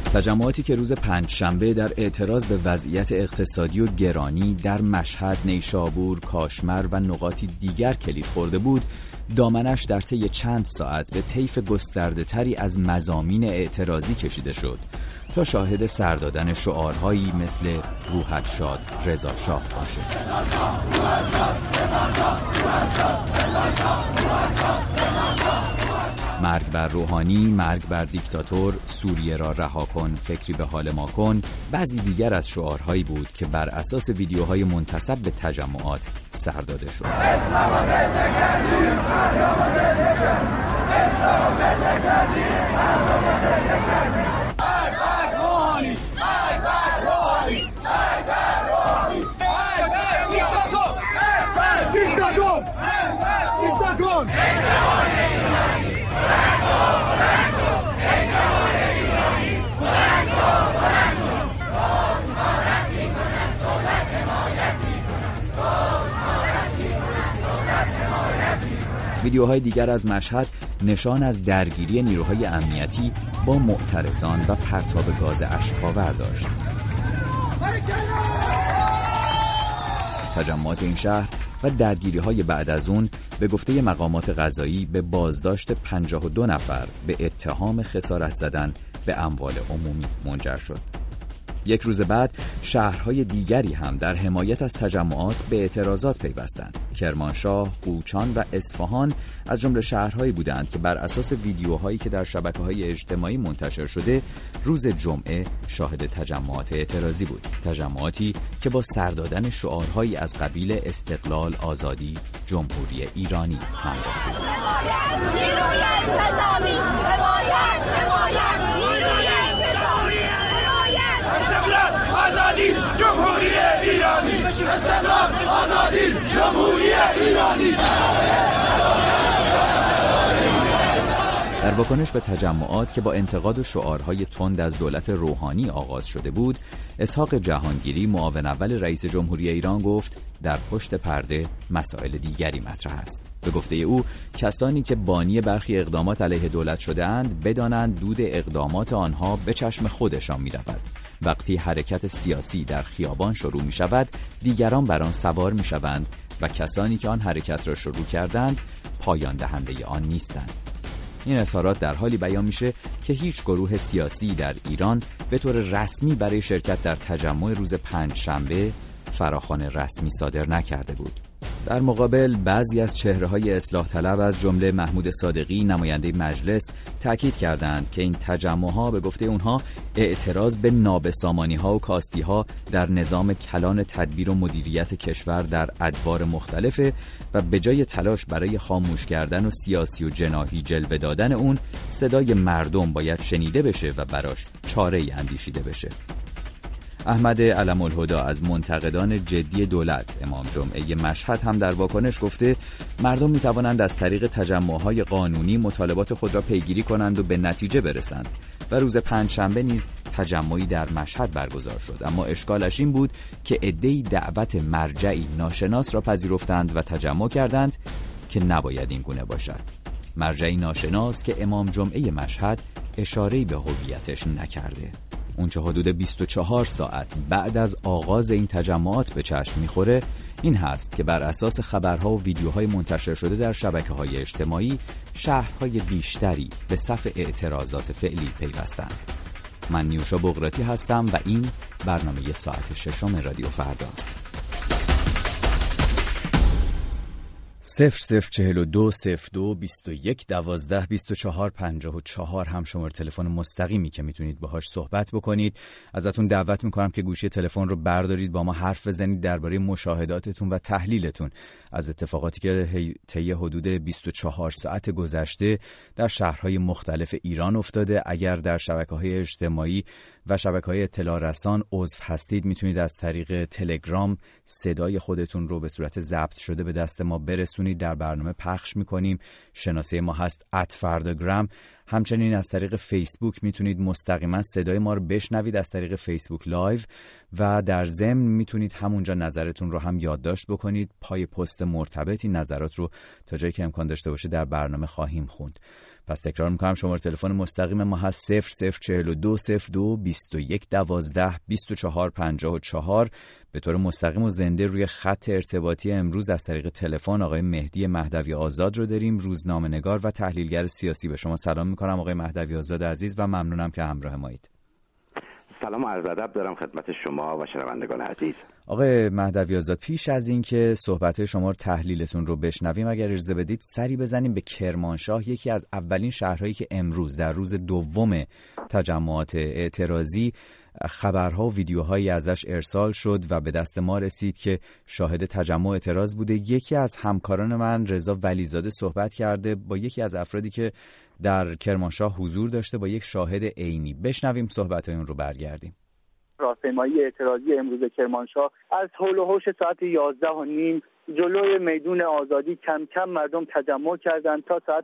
تجمعاتی که روز پنجشنبه در اعتراض به وضعیت اقتصادی و گرانی در مشهد، نیشابور، کاشمر و نقاطی دیگر کلید خورده بود، دامنش در طی چند ساعت به طیف گسترده‌تری از مضامین اعتراضی کشیده شد تا شاهد سر دادن شعارهایی مثل روحت شاد رضا شاه باشد. مرگ بر روحانی، مرگ بر دیکتاتور، سوریه را رها کن، فکری به حال ما کن، بعضی دیگر از شعارهایی بود که بر اساس ویدیوهای منتسب به تجمعات سر داده شد. ویدیوهای دیگر از مشهد نشان از درگیری نیروهای امنیتی با معترضان و پرتاب گاز اشک‌آور داشت. تجمعات این شهر و درگیری‌های بعد از اون به گفته مقامات قضایی به بازداشت 52 نفر به اتهام خسارت زدن به اموال عمومی منجر شد. یک روز بعد شهرهای دیگری هم در حمایت از تجمعات به اعتراضات پیوستند. کرمانشاه، قوچان و اصفهان از جمله شهرهایی بودند که بر اساس ویدیوهایی که در شبکه‌های اجتماعی منتشر شده روز جمعه شاهد تجمعات اعتراضی بود. تجمعاتی که با سر دادن شعارهایی از قبیل استقلال، آزادی، جمهوری ایرانی همراه بود. آزادی جمهوری ایرانی، استقلال آزادی جمهوری ایرانی. در واکنش به تجمعات که با انتقاد و شعارهای تند از دولت روحانی آغاز شده بود، اسحاق جهانگیری معاون اول رئیس جمهوری ایران گفت در پشت پرده مسائل دیگری مطرح است. به گفته او کسانی که بانی برخی اقدامات علیه دولت شده‌اند بدانند دود اقدامات آنها به چشم خودشان می‌رود. وقتی حرکت سیاسی در خیابان شروع می‌شود دیگران بر آن سوار می‌شوند و کسانی که آن حرکت را شروع کردند پایان دهنده آن نیستند. این اظهارات در حالی بیان میشه که هیچ گروه سیاسی در ایران به طور رسمی برای شرکت در تجمع روز پنجشنبه فراخوان رسمی صادر نکرده بود. در مقابل بعضی از چهره‌های اصلاح طلب از جمله محمود صادقی نماینده مجلس تاکید کردند که این تجمع‌ها به گفته اونها اعتراض به نابسامانی‌ها و کاستی‌ها در نظام کلان تدبیر و مدیریت کشور در ادوار مختلفه و به جای تلاش برای خاموش کردن و سیاسی و جناحی جلوه دادن اون صدای مردم باید شنیده بشه و براش چاره‌ای اندیشیده بشه. احمد علم‌الهدی از منتقدان جدی دولت امام جمعه مشهد هم در واکنش گفته مردم میتوانند از طریق تجمع‌های قانونی مطالبات خود را پیگیری کنند و به نتیجه برسند و روز پنجشنبه نیز تجمعی در مشهد برگزار شد، اما اشکالش این بود که عده‌ای دعوت مرجعی ناشناس را پذیرفتند و تجمع کردند که نباید این گونه باشد. مرجعی ناشناس که امام جمعه مشهد اشاره‌ای به هویتش نکرده. اونچه حدود 24 ساعت بعد از آغاز این تجمعات به چشم میخوره این هست که بر اساس خبرها و ویدیوهای منتشر شده در شبکه‌های اجتماعی شهرهای بیشتری به صف اعتراضات فعلی پیوستند. من نیوشا بغراتی هستم و این برنامه ساعت ششم رادیو فرداست. 0042 02 21 12 24 54 هم شماره تلفن مستقیمی که میتونید باهاش صحبت بکنید. ازتون دعوت میکنم که گوشی تلفن رو بردارید با ما حرف بزنید درباره مشاهداتتون و تحلیلتون از اتفاقاتی که طی حدود 24 ساعت گذشته در شهرهای مختلف ایران افتاده. اگر در شبکه‌های اجتماعی و شبکه‌های اطلاع رسان عضو هستید میتونید از طریق تلگرام صدای خودتون رو به صورت ضبط شده به دست ما برسونید، در برنامه پخش میکنیم. شناسه ما هست @فرداگرام. همچنین از طریق فیسبوک میتونید مستقیما صدای ما رو بشنوید از طریق فیسبوک لایو و در ضمن میتونید همونجا نظرتون رو هم یادداشت بکنید. پای پست مرتبطی نظرات رو تا جایی که امکان داشته باشه در برنامه خواهیم خوند. پس تکرار میکنم شماره تلفن مستقیم ما هست 0042 02 21 12 24 54. به طور مستقیم و زنده روی خط ارتباطی امروز از طریق تلفن آقای مهدی مهدوی آزاد رو داریم، روزنامه‌نگار و تحلیلگر سیاسی. به شما سلام میکنم آقای مهدوی آزاد عزیز و ممنونم که همراه مایید. سلام و عرض ادب دارم خدمت شما و شنوندگان عزیز. آقای مهدوی آزاد، پیش از این که صحبت‌های شما رو تحلیلتون رو بشنویم اگر اجازه بدید سری بزنیم به کرمانشاه، یکی از اولین شهرهایی که امروز در روز دوم تجمعات اعتراضی خبرها و ویدیوهایی ازش ارسال شد و به دست ما رسید که شاهد تجمع اعتراض بوده. یکی از همکاران من رضا ولیزاده صحبت کرده با یکی از افرادی که در کرمانشاه حضور داشته، با یک شاهد عینی. بشنویم صحبت‌های اون رو برگردیم. راهپیمایی اعتراضی امروز کرمانشاه از حول و حوش ساعت 11:30 جلوی میدون آزادی کم کم مردم تجمع کردند تا ساعت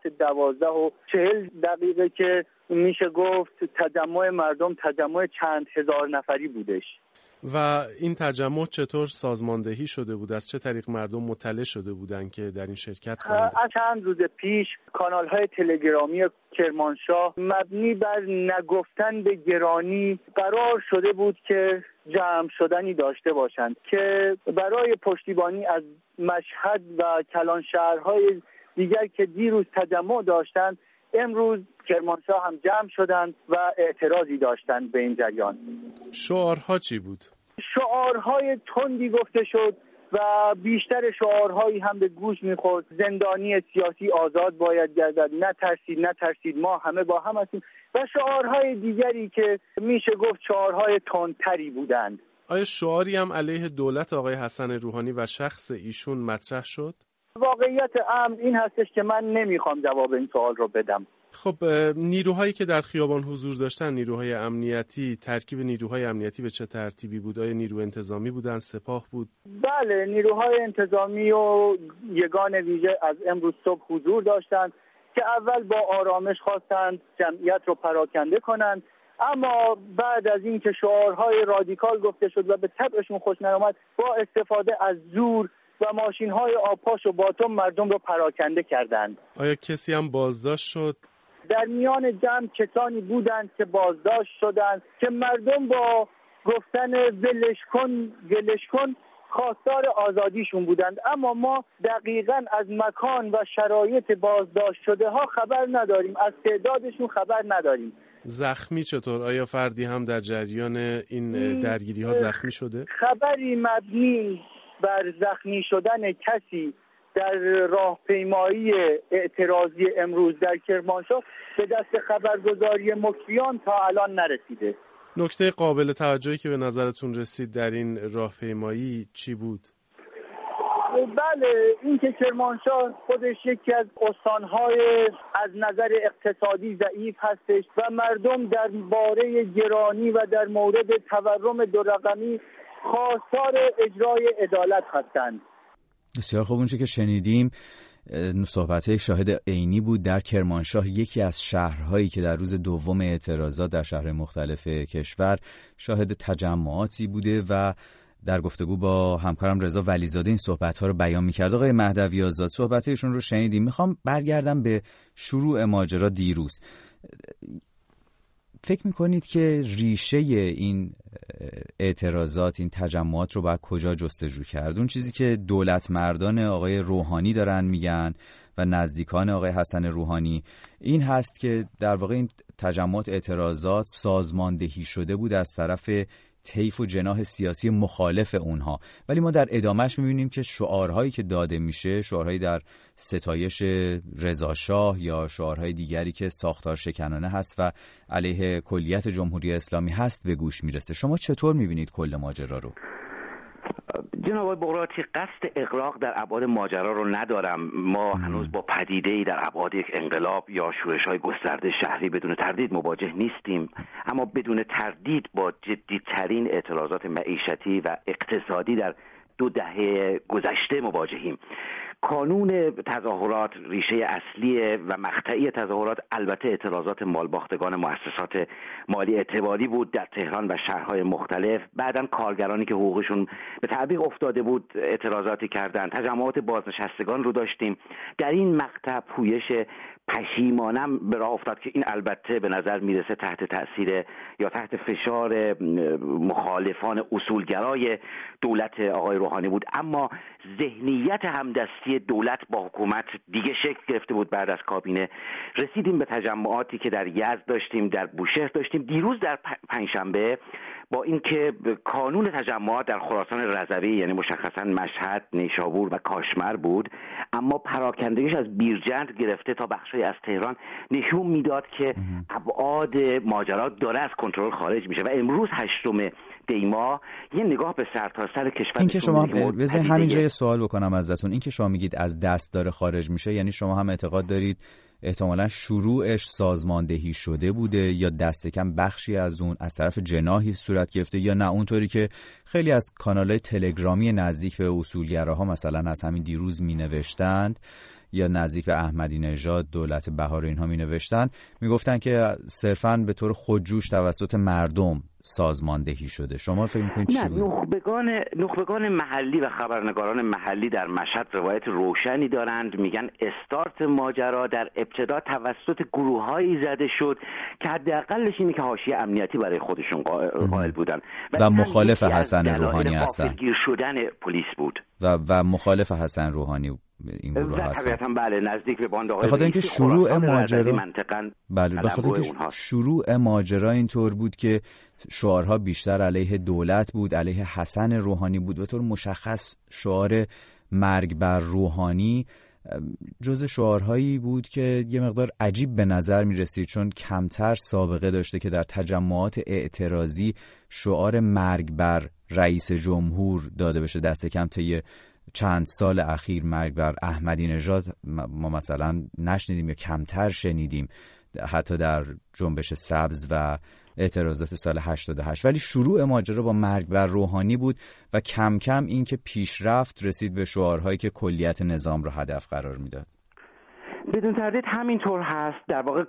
12:40 که میشه گفت تجمع مردم تجمع چند هزار نفری بودش. و این تجمع چطور سازماندهی شده بود؟ از چه طریق مردم مطلع شده بودند که در این شرکت کنند؟ از چند روز پیش کانال‌های تلگرامی کرمانشاه مبنی بر نگفتن به گرانی قرار شده بود که جمع شدنی داشته باشند که برای پشتیبانی از مشهد و کلان شهرهای دیگر که دیروز تجمع داشتند، امروز کرمانشاه هم جمع شدند و اعتراضی داشتند به این جریان. شعارها چی بود؟ شعارهای تندی گفته شد و بیشتر شعارهایی هم به گوش میخورد. زندانی سیاسی آزاد باید گردد، نترسید ما همه با هم هستیم و شعارهای دیگری که میشه گفت شعارهای تندتری بودند. آیا شعاری هم علیه دولت آقای حسن روحانی و شخص ایشون مطرح شد؟ واقعیت امر این هستش که من نمیخوام جواب این سوال رو بدم. خب نیروهایی که در خیابان حضور داشتن، نیروهای امنیتی، ترکیب نیروهای امنیتی به چه ترتیبی بود؟ آیا نیرو انتظامی بودن، سپاه بود؟ بله، نیروهای انتظامی و یگان ویژه از امروز صبح حضور داشتند که اول با آرامش خواستند جمعیت رو پراکنده کنند، اما بعد از این که شعارهای رادیکال گفته شد و به طبعشون خوش نیامد، با استفاده از زور و ماشین‌های آبپاش و باتوم مردم رو پراکنده کردند. آیا کسی هم بازداشت شد؟ در میان جمع کسانی بودند که بازداشت شدند که مردم با گفتن ولش کن خواستار آزادیشون بودند، اما ما دقیقاً از مکان و شرایط بازداشت شده ها خبر نداریم، از تعدادشون خبر نداریم. زخمی چطور؟ آیا فردی هم در جریان این درگیری ها زخمی شده؟ خبری مبنی بر زخمی شدن کسی در راهپیمایی اعتراضی امروز در کرمانشاه به دست خبرگزاری مکفیان تا الان نرسیده. نکته قابل توجهی که به نظرتون رسید در این راهپیمایی چی بود؟ بله، این که کرمانشاه خودش یکی از استانهای از نظر اقتصادی ضعیف هستش و مردم در باره گرانی و در مورد تورم دو رقمی خواستار اجرای عدالت هستند. بسیار خوب، اونچه که شنیدیم صحبت یک شاهد عینی بود در کرمانشاه، یکی از شهرهایی که در روز دوم اعتراضات در شهرهای مختلف کشور شاهد تجمعاتی بوده و در گفتگو با همکارم رضا ولیزاده این صحبت‌ها رو بیان می‌کرد. آقای مهدوی آزاد، صحبت‌هایشون رو شنیدیم. میخوام برگردم به شروع ماجرا دیروز. فکر میکنید که ریشه این اعتراضات، این تجمعات رو باید کجا جستجو کرد؟ اون چیزی که دولت مردان آقای روحانی دارن میگن و نزدیکان آقای حسن روحانی این هست که در واقع این تجمعات، اعتراضات سازماندهی شده بود از طرف طیف و جناح سیاسی مخالف اونها، ولی ما در ادامهش میبینیم که شعارهایی که داده میشه، شعارهایی در ستایش رضا شاه یا شعارهای دیگری که ساختار شکنانه هست و علیه کلیت جمهوری اسلامی هست به گوش میرسه. شما چطور میبینید کل ماجرا رو؟ جناب آقای بغراتی، قصد اغراق در ابعاد ماجرا رو ندارم. ما هنوز با پدیده‌ای در ابعاد یک انقلاب یا شورش‌های گسترده شهری بدون تردید مواجه نیستیم، اما بدون تردید با جدی‌ترین اعتراضات معیشتی و اقتصادی در 2 دهه گذشته مواجهیم. کانون تظاهرات ریشه اصلی و مقطعی تظاهرات البته اعتراضات مالباختگان مؤسسات مالی اعتباری بود در تهران و شهرهای مختلف. بعداً کارگرانی که حقوقشون به تعویق افتاده بود اعتراضاتی کردند. تجمعات بازنشستگان رو داشتیم. در این مقطع پویش پشیمانم به راه افتاد که این البته به نظر میرسه تحت تأثیر یا تحت فشار مخالفان اصولگرای دولت آقای روحانی بود، اما ذهنیت همدستی دولت با حکومت دیگه شکل گرفته بود. بعد از کابینه رسیدیم به تجمعاتی که در یزد داشتیم، در بوشهر داشتیم، دیروز در پنجشنبه با اینکه کانون تجمعات در خراسان رضوی یعنی مشخصا مشهد، نیشابور و کاشمر بود، اما پراکندگیش از بیرجند گرفته تا بخشی از تهران نشون میداد که ابعاد ماجرا داره از کنترل خارج میشه. و امروز 8 دی ماه یه نگاه به سرتاسر کشور. این که شما بذار همینجا یه سوال بکنم ازتون، این که شما میگید از دست داره خارج میشه، یعنی شما هم اعتقاد دارید احتمالاً شروعش سازماندهی شده بوده یا دست کم بخشی از اون از طرف جناحی صورت گرفته، یا نه اونطوری که خیلی از کانال‌های تلگرامی نزدیک به اصولگراها مثلا از همین دیروز مینوشتند یا نزدیک به احمدی نژاد، دولت بهار اینها مینوشتن، میگفتن که صرفاً به طور خودجوش توسط مردم سازماندهی شده. شما فکر می‌کنید چی بود؟ نخبگان محلی و خبرنگاران محلی در مشهد روایت روشنی دارند. میگن استارت ماجرا در ابتدا توسط گروه‌هایی زده شد که حداقلش اینه که حاشیه امنیتی برای خودشون قائل بودن و مخالف حسن روحانی هستن. غافلگیر شدن پلیس بود و مخالف حسن روحانی این گروه هستن. طبیعتاً بله، نزدیک به باند آقای به خاطر اینکه شروع ماجرا بله، به خاطر اینکه شروع ماجرا اینطور بود که شعارها بیشتر علیه دولت بود، علیه حسن روحانی بود. به طور مشخص شعار مرگ بر روحانی جز شعارهایی بود که یه مقدار عجیب به نظر می رسید، چون کمتر سابقه داشته که در تجمعات اعتراضی شعار مرگ بر رئیس جمهور داده بشه. دست کم طی چند سال اخیر مرگ بر احمدی نژاد ما مثلا نشنیدیم یا کمتر شنیدیم، حتی در جنبش سبز و اعتراضات سال 88. ولی شروع ماجرا با مرگ بر روحانی بود و کم کم این که پیشرفت رسید به شعارهایی که کلیت نظام رو هدف قرار میداد. بدون تردید همینطور هست. در واقع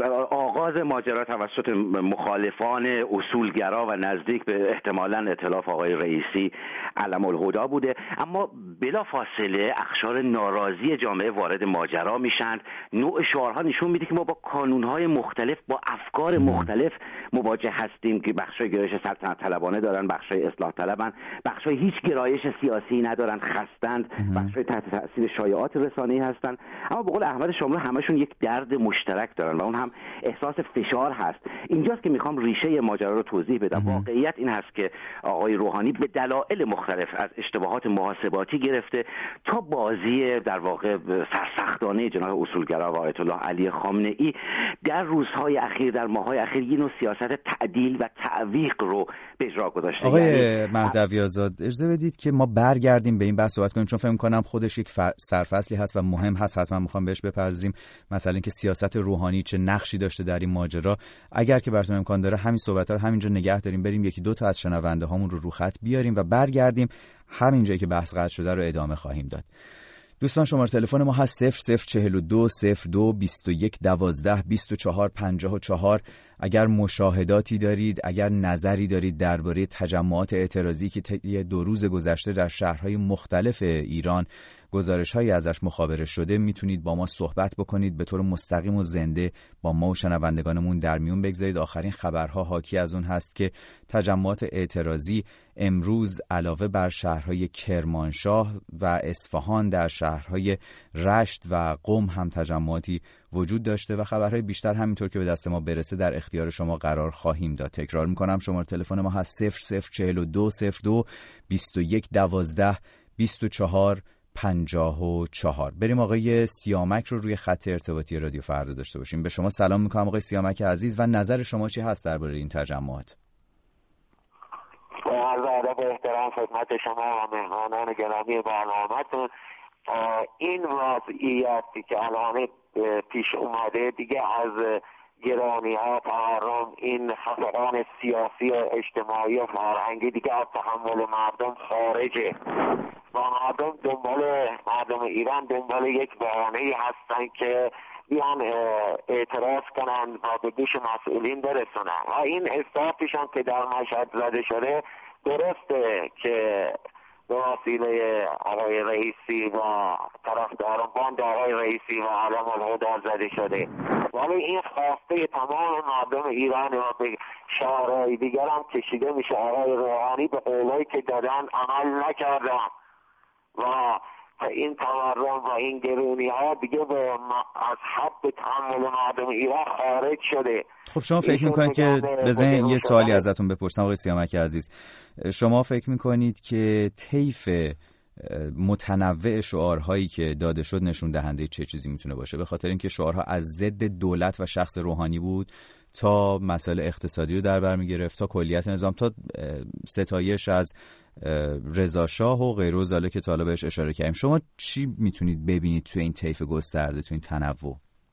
آغاز ماجرا توسط مخالفان اصولگرا و نزدیک به احتمالاً ائتلاف آقای رئیسی علم الهدی بوده، اما بلا فاصله اقشار ناراضی جامعه وارد ماجرا میشن. نوع شعارها نشون میده که ما با کانونهای مختلف، با افکار مختلف مواجه هستیم که بخشای گرایش سلطنت طلبانه دارن، بخشای اصلاح طلبن، بخشای هیچ گرایش سیاسی ندارن، خستند، بخشای تحت تاثیر شایعات رسانه‌ای هستن. اما به قول احمد شاملو همشون یک درد مشترک دارن و اون هم احساس فشار هست. اینجاست که میخوام ریشه ماجرا رو توضیح بدم. واقعیت این هست که آقای روحانی به دلایل مختلف از اشتباهات محاسباتی گرفته تا بازی در واقع سرسختانه جناح اصولگرا و آیت الله علی خامنه‌ای در روزهای اخیر، در ماه‌های اخیر یه نوع سیاست تعدیل و تعویق رو به اجرا گذاشته. آقای مهدوی آزاد، اجازه بدید که ما برگردیم به این بحث صحبت کنیم، چون فکر می‌کنم خودش یک سرفصلی هست و مهم هست، حتما می‌خوام بهش بپردازیم. مثلا اینکه سیاست روحانی چه نقشی داشته در این ماجرا. اگر که براتون امکان داره همین صحبت‌ها رو همینجا نگه داریم، بریم یکی دو تا از شنونده هامون رو خط بیاریم و برگردیم همینجایی که بحث قطع شده رو ادامه خواهیم داد. دوستان شماره تلفن ما هست 0042 02 21 12 24 54. اگر مشاهداتی دارید، اگر نظری دارید درباره تجمعات اعتراضی که طی 2 روز گذشته در شهرهای مختلف ایران گزارش‌هایی ازش مخابره شده، میتونید با ما صحبت بکنید، به طور مستقیم و زنده با ما و شنوندگانمون در میون بگذارید. آخرین خبرها حاکی از اون هست که تجمعات اعتراضی امروز علاوه بر شهرهای کرمانشاه و اصفهان در شهرهای رشت و قم هم تجمعاتی وجود داشته و خبرهای بیشتر همینطور که به دست ما برسه در اختیار شما قرار خواهیم داد. تکرار میکنم شماره تلفن ما هست 0042 02 21 12 24 54. بریم آقای سیامک رو روی خط ارتباطی رادیو فردا داشته باشیم. به شما سلام میکنم آقای سیامک عزیز و نظر شما چی هست درباره این تجمعات؟ عرض ادب و احترام خدمت شما و مهمانان گرامی برنامه‌تون. این وضعیتی که الان پیش اومده دیگه از گرانی‌ها، تورم، این خفقان سیاسی و اجتماعی و فرهنگی دیگه از تحمل مردم خارجه و مردم ایران دنبال یک بهانه‌ای هستن که بیان اعتراض کنن و به گوش مسئولین برسونن و این اصلاحاتشان که در مشهد زده شده درسته که به وسیله آقای رئیسی و طرفداران باند آقای رئیسی و علم الهدى زده شده، ولی این خواسته تمام مردم ایران و به شهرهای دیگر هم کشیده میشه. آقای روحانی به قولایی که دادن عمل نکردن و این تورم و این گرونی ها دیگه از حد تحمل مردم ایران خارج شده. خب شما فکر میکنید که بزنین یه سوالی ازتون بپرسم آقای سیامک عزیز، شما فکر میکنید که طیف متنوع شعارهایی که داده شد نشون دهنده چه چیزی میتونه باشه؟ به خاطر اینکه شعارها از ضد دولت و شخص روحانی بود تا مسائل اقتصادی رو در بر میگرفت تا کلیت نظام تا ستایش از رضا شاه و غیره و زاله که تا حالا بهش اشاره کردیم. شما چی میتونید ببینید تو این طیف گسترده، تو این تنوع؟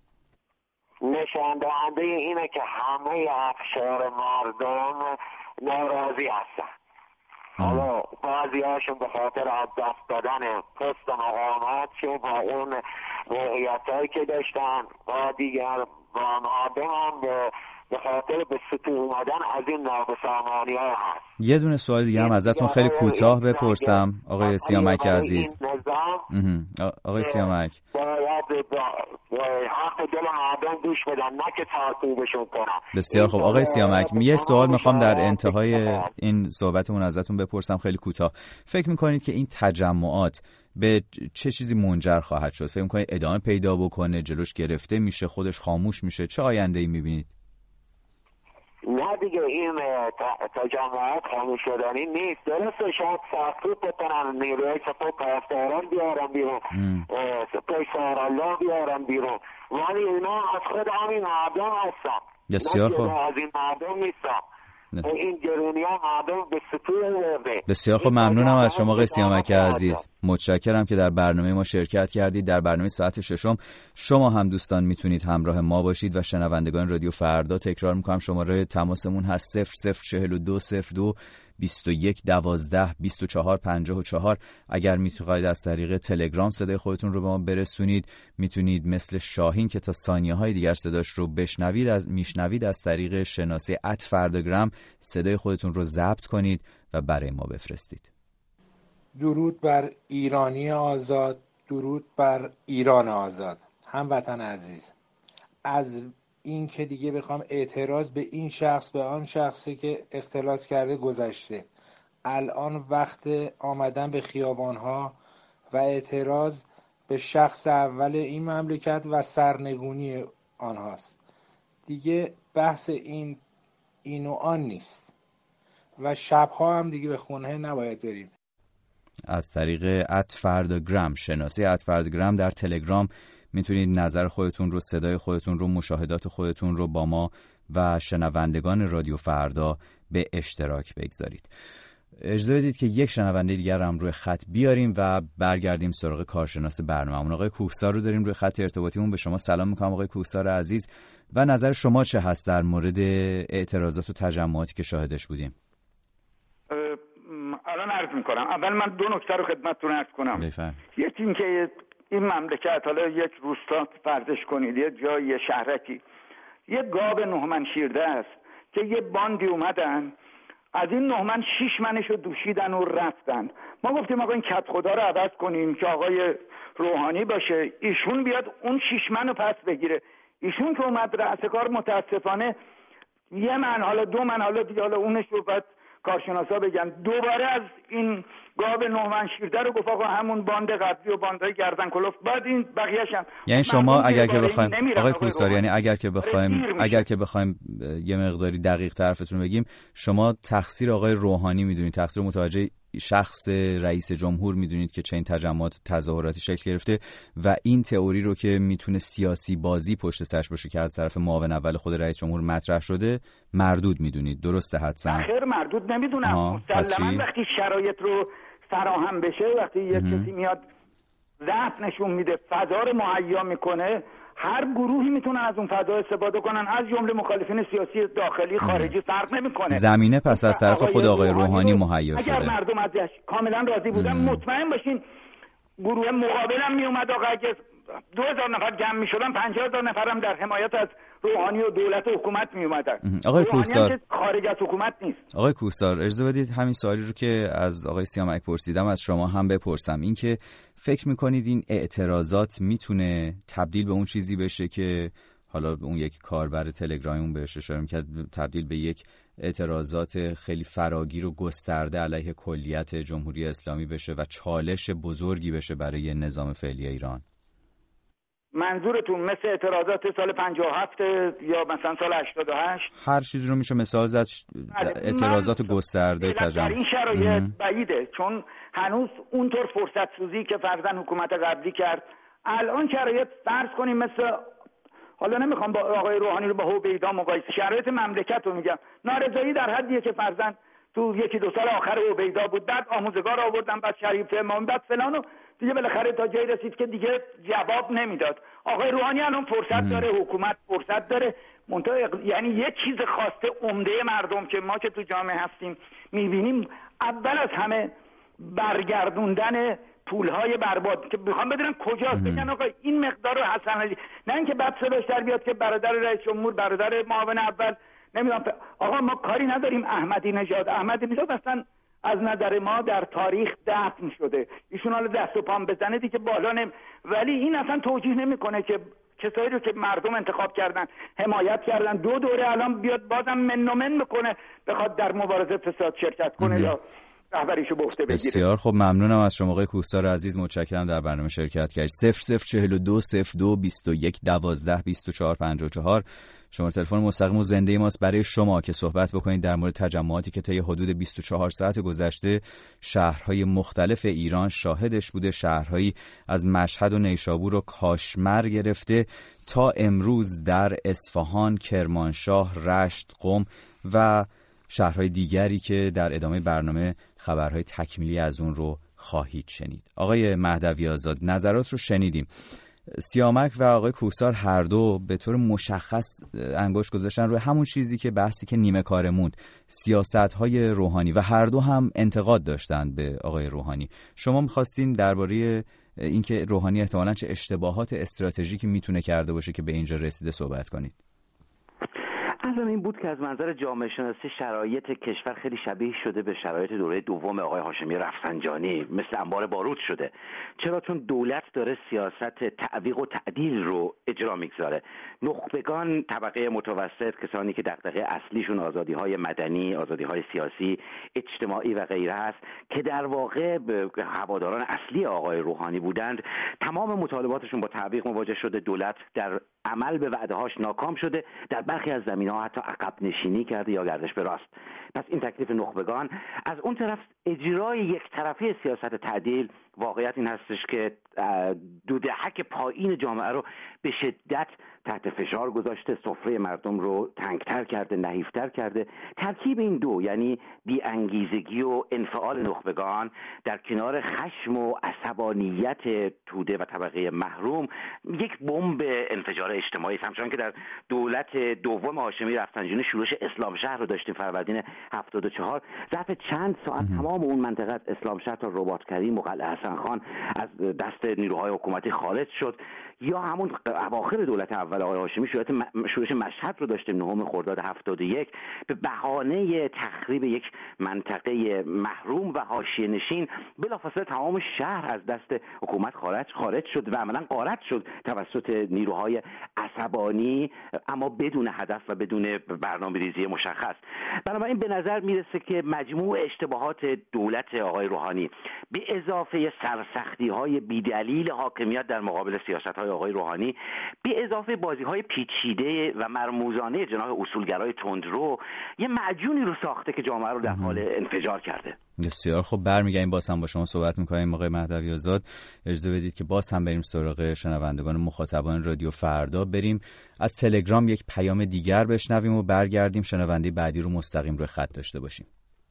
نشان دهنده اینه که همه اقشار مردم ناراضی هستن. حالا بعضی هاشون به خاطر از دست دادن پست مقامات شو با اون موقعیتایی که داشتن و دیگر و مردم هم به خاطر به سطوح اومدن از این نابسامانی ها هست. یه دونه سوال دیگه هم ازتون خیلی کوتاه بپرسم آقای سیامک عزیز. آقای سیامک باید حق دل مردم گوش بدن، نه که تعقیبشون کنن. بسیار خب آقای سیامک، یه سوال میخوام در انتهای این صحبتمون ازتون بپرسم خیلی کوتاه. فکر میکنید که این تجمعات به چه چیزی منجر خواهد شد؟ فکر میکنید ادامه پیدا بکنه، جلوش گرفته میشه، خودش خاموش میشه؟ چه آینده‌ای میبینید؟ نه دیگه این تجمعات خاموش شدنی نیست. درسته شاید سرکوب بکنن، نیروی سپاه پاسداران بیارن بیرون، سپاه سارالله بیارن بیرون، ولی اینا از خود همین مردم هستن. بسیار خوب. از این مردم نیستن. این گرونی ها مردم به سطوح ورده. بسیار خب، ممنونم از شما آقای سیامک عزیز. متشکرم که در برنامه ما شرکت کردید. در برنامه ساعت ششم شما هم دوستان میتونید همراه ما باشید و شنوندگان رادیو فردا. تکرار میکنم شماره تماسمون هست 004202 2112 2454. اگر میخواید از طریق تلگرام صدای خودتون رو به ما برسونید میتونید مثل شاهین که تا ثانیه‌های دیگر صداش رو میشنوید از طریق شناسه @فرداگرام صدای خودتون رو ضبط کنید و برای ما بفرستید. درود بر ایرانی آزاد، درود بر ایران آزاد. هموطن عزیز، از این که دیگه بخوام اعتراض به این شخص به آن شخصی که اختلاس کرده گذشته. الان وقت آمدن به خیابانها و اعتراض به شخص اول این مملکت و سرنگونی آنهاست. دیگه بحث این و آن نیست و شبها هم دیگه به خونه نباید بریم. از طریق @فرداگرام شناسه @فرداگرام در تلگرام میتونید نظر خودتون رو، صدای خودتون رو، مشاهدات خودتون رو با ما و شنوندگان رادیو فردا به اشتراک بگذارید. اجازه بدید که یک شنونده دیگر هم روی خط بیاریم و برگردیم سراغ کارشناس برنامه‌مون. آقای کوهسار رو داریم روی خط ارتباطیمون. به شما سلام میکنم آقای کوهسار عزیز و نظر شما چه هست در مورد اعتراضات و تجمعاتی که شاهدش بودیم؟ الان عرض میکنم. اول من دو نکته رو خدمتتون عرض کنم. یکی این که این مملکت، حالا یک روستا فرضش کنید، یه جای، یه شهرکی، یه گاو 9 من شیرده است که یه باندی اومدن از این 9 من 6 منشو دوشیدن و رفتن. ما گفتیم آقا این کت خدا رو عوض کنیم که آقای روحانی باشه، ایشون بیاد اون 6 منو پس بگیره. ایشون که اومد رأس کار متاسفانه 1 من، حالا 2 من، حالا دیگه حالا اونش رو بعد کارشناسا بگن، دوباره از این گاو 9 من شیرده رو گفت آقا همون باند قبلی و باندهای گردن کلفت، بعد این بقیه‌اش هم. یعنی شما اگر که بخوایم آقای کوهسار، یعنی اگر که بخوایم یه مقداری دقیق طرفتون بگیم، شما تقصیر آقای روحانی میدونید، تقصیر متوجه شخص رئیس جمهور میدونید که چه این تجمعات تظاهراتی شکل گرفته و این تئوری رو که میتونه سیاسی بازی پشت سرش باشه که از طرف معاون اول خود رئیس جمهور مطرح شده مردود میدونید، درسته؟ حتما خیر مردود نمیدونم. مسلما وقتی شرایط رو فراهم بشه، وقتی یه کسی میاد ضعف نشون میده، فضا رو مهیا میکنه، هر گروهی میتونن از اون فضا استفاده کنن، از جمله مخالفین سیاسی داخلی خارجی، فرق نمیکنه. زمینه پس از طرف خود آقای روحانی مهیا شده. اگر مردم ازش کاملا راضی بودن مطمئن باشین گروه مقابلم میومد. آقا اگه 2000 نفر جمع میشدن 50000 نفر هم در حمایت از روحانی و دولت و حکومت میومدن. آقای کوهسار خارج از حکومت نیست. آقای کوهسار اجازه بدید همین سوالی رو که از آقای سیامک پرسیدم از شما هم بپرسم. این که فکر میکنید این اعتراضات میتونه تبدیل به اون چیزی بشه که حالا اون یک کاربر تلگرامی اون بهش اشاره میکرد، تبدیل به یک اعتراضات خیلی فراگیر و گسترده علیه کلیت جمهوری اسلامی بشه و چالش بزرگی بشه برای نظام فعلی ایران؟ منظورتون مثل اعتراضات سال 57 یا مثلا سال 88؟ هر چیزی رو میشه مثال زد. اعتراضات گسترده در این شرایط بعیده، چون هنوز اونطور فرصت سوزی که فرضاً حکومت قبلی کرد الان شرایط فرض کنیم مثل، حالا نمیخوام با آقای روحانی رو با هویدا مقایسه، شرایط مملکت رو میگم، نارضایی در حدیه که فرضاً تو یکی دو سال آخر هویدا بود، بعد آموزگار آوردن، بعد شریف امام، بعد فلان و دیگه بالاخره تا جایی رسید که دیگه جواب نمیداد. آقای روحانی الان فرصت داره، حکومت فرصت داره، یعنی یک چیز خواسته عمده مردم که ما که تو جامعه هستیم میبینیم، اول از همه برگردوندن پولهای برباد که میخوام بدونن کجاست. بگن آقا این مقدار رو حسن علی، نه اینکه بعد صداش در بیاد که برادر رئیس جمهور، برادر معاون اول، نمیدونم. آقا ما کاری نداریم احمدی نژاد اصلا از نظر ما در تاریخ دفن شده، ایشون حالا دست و پام بزنه دیگه بالا ولی این اصلا توجیه نمیکنه که کسایی رو که مردم انتخاب کردن، حمایت کردن، 2 دوره الان بیاد بازم من بکنه بخواد در مبارزه فساد شرکت کنه یا رهبریشو به عهده بگیره. بسیار خب، ممنونم از شما آقای کوهسار عزیز، متشکرم در برنامه شرکت کردید. 0042 02 21 12 24 54 شماره تلفن مستقیم و زنده ماست برای شما که صحبت بکنید در مورد تجمعاتی که طی حدود 24 ساعت گذشته شهرهای مختلف ایران شاهدش بوده. شهرهایی از مشهد و نیشابور و کاشمر گرفته تا امروز در اصفهان، کرمانشاه، رشت، قم و شهرهای دیگری که در ادامه برنامه خبرهای تکمیلی از اون رو خواهید شنید. آقای مهدوی آزاد، نظرات رو شنیدیم. سیامک و آقای کوهسار هر دو به طور مشخص انگشت گذاشتن روی همون چیزی که بحثی که نیمه کاره موند، سیاست‌های روحانی، و هر دو هم انتقاد داشتن به آقای روحانی. شما می‌خواستین درباره اینکه روحانی احتمالاً چه اشتباهات استراتژیکی میتونه کرده باشه که به اینجا رسیده صحبت کنید. اصلا این بود که از منظر جامعه شناسی شرایط کشور خیلی شبیه شده به شرایط دوره دوم آقای هاشمی رفسنجانی، مثل انبار بارود شده. چرا؟ چون دولت داره سیاست تعویق و تعدیل رو اجرا میگذاره. نخبگان، طبقه متوسط، کسانی که دغدغه اصلیشون آزادی‌های مدنی، آزادی‌های سیاسی، اجتماعی و غیره است که در واقع هواداران اصلی آقای روحانی بودند، تمام مطالباتشون با تعویق مواجه شده. دولت در عمل به وعده‌هاش ناکام شده، در برخی از زمینه‌ها حتی عقب نشینی کرده یا گردش به راست. پس این تکلیف نخبگان. از اون طرف اجرای یک طرفی سیاست تعدیل، واقعیت این هستش که دو دهک پایین جامعه رو به شدت تحت فشار گذاشته، سفره مردم رو تنگتر کرده، نحیفتر کرده. ترکیب این دو، یعنی بی‌انگیزگی و انفعال نخبگان در کنار خشم و عصبانیت توده و طبقه محروم، یک بمب انفجار اجتماعی. همچنان که در دولت دوم هاشمی رفسنجانی شورش اسلام شهر رو داشتیم فروردین 74، ظرف چند ساعت تمام اون منطقه از اسلام شهر تا رباط کریم و قلعه حسن خان از دست نیروهای حکومتی خارج شد. یا همون اواخر دولت اول آقای هاشمی شورش مشهد رو داشتیم 9 خرداد 71 به بهانه تخریب یک منطقه محروم و حاشیه نشین. بلافاصله تمام شهر از دست حکومت خارج شد و عملاً غارت شد توسط نیروهای عصبانی، اما بدون هدف و بدون برنامه‌ریزی مشخص. بنابراین به نظر میرسه که مجموع اشتباهات دولت آقای روحانی به اضافه سرسختی‌های بی‌دلیل حاکمیت در مقابل سیاست‌های آقای روحانی، به اضافه بازی‌های پیچیده و مرموزانه جناح اصولگرای تندرو، یه معجونی رو ساخته که جامعه رو در حال انفجار کرده. بسیار خب، برمیگردیم باز هم با شما صحبت می‌کنیم آقای مهدوی آزاد. اجازه بدید که باز هم بریم سراغ شنوندگان مخاطبان رادیو فردا. بریم از تلگرام یک پیام دیگر بشنویم و برگردیم شنونده بعدی رو مستقیم روی خط داشته باشیم.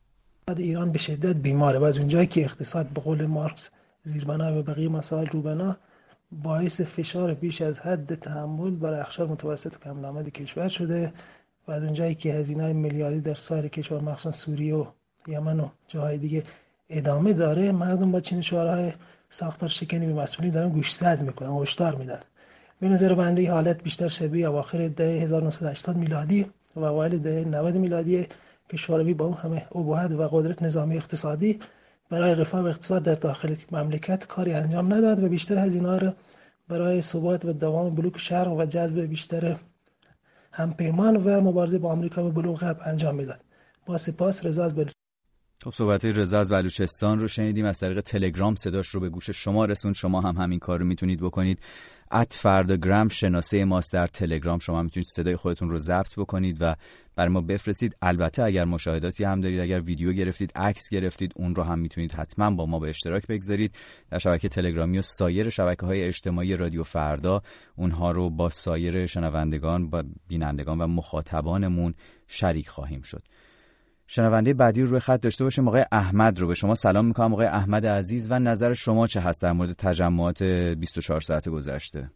ایران به شدت بیماره و از اونجایی که اقتصاد به قول مارکس زیربنا و بقیه مسائل روبنا، باعث فشار بیش از حد تحمل برای اقشار متوسط و کم درآمد کشور شده و از اونجایی که هزینه‌های میلیاردی در سایر کشور مخصوصا سوریه و یمن و جاهای دیگه ادامه داره، مردم با چنین شعارهای ساختار شکنی به مسئولین دارن گوشزد میکنن، هشدار میدن. به نظر بنده این حالت بیشتر شبیه اواخر دهه 1980 میلادی و اوایل دهه 90 میلادی که شوروی با اون همه ابهت و قدرت نظامی اقتصادی برای رفاه و اقتصاد در داخل مملکت کاری انجام نداد و بیشتر هزینه‌ها را برای ثبات و دوام بلوک شرق و جذب بیشتر همپیمان و مبارزه با آمریکا و بلوک غرب انجام میداد. با سپاس. رضا از بلوچستان. خب صحبت‌های رضا از بلوچستان رو شنیدیم. از طریق تلگرام صداش رو به گوش شما رسوند. شما هم همین کار رو میتونید بکنید. @فرداگرام شناسه ماست در تلگرام. شما میتونید صدای خودتون رو ضبط بکنید و برای ما بفرستید. البته اگر مشاهداتی هم دارید، اگر ویدیو گرفتید، عکس گرفتید، اون رو هم میتونید حتما با ما به اشتراک بگذارید در شبکه تلگرامی و سایر شبکه‌های اجتماعی رادیو فردا. اونها رو با سایر شنوندگان، با بینندگان و مخاطبانمون شریک خواهیم شد. شنونده بعدی رو روی خط داشته باشیم. آقای احمد رو به شما سلام میکنم. آقای احمد عزیز، و نظر شما چه هست در مورد تجمعات 24 ساعت گذشته؟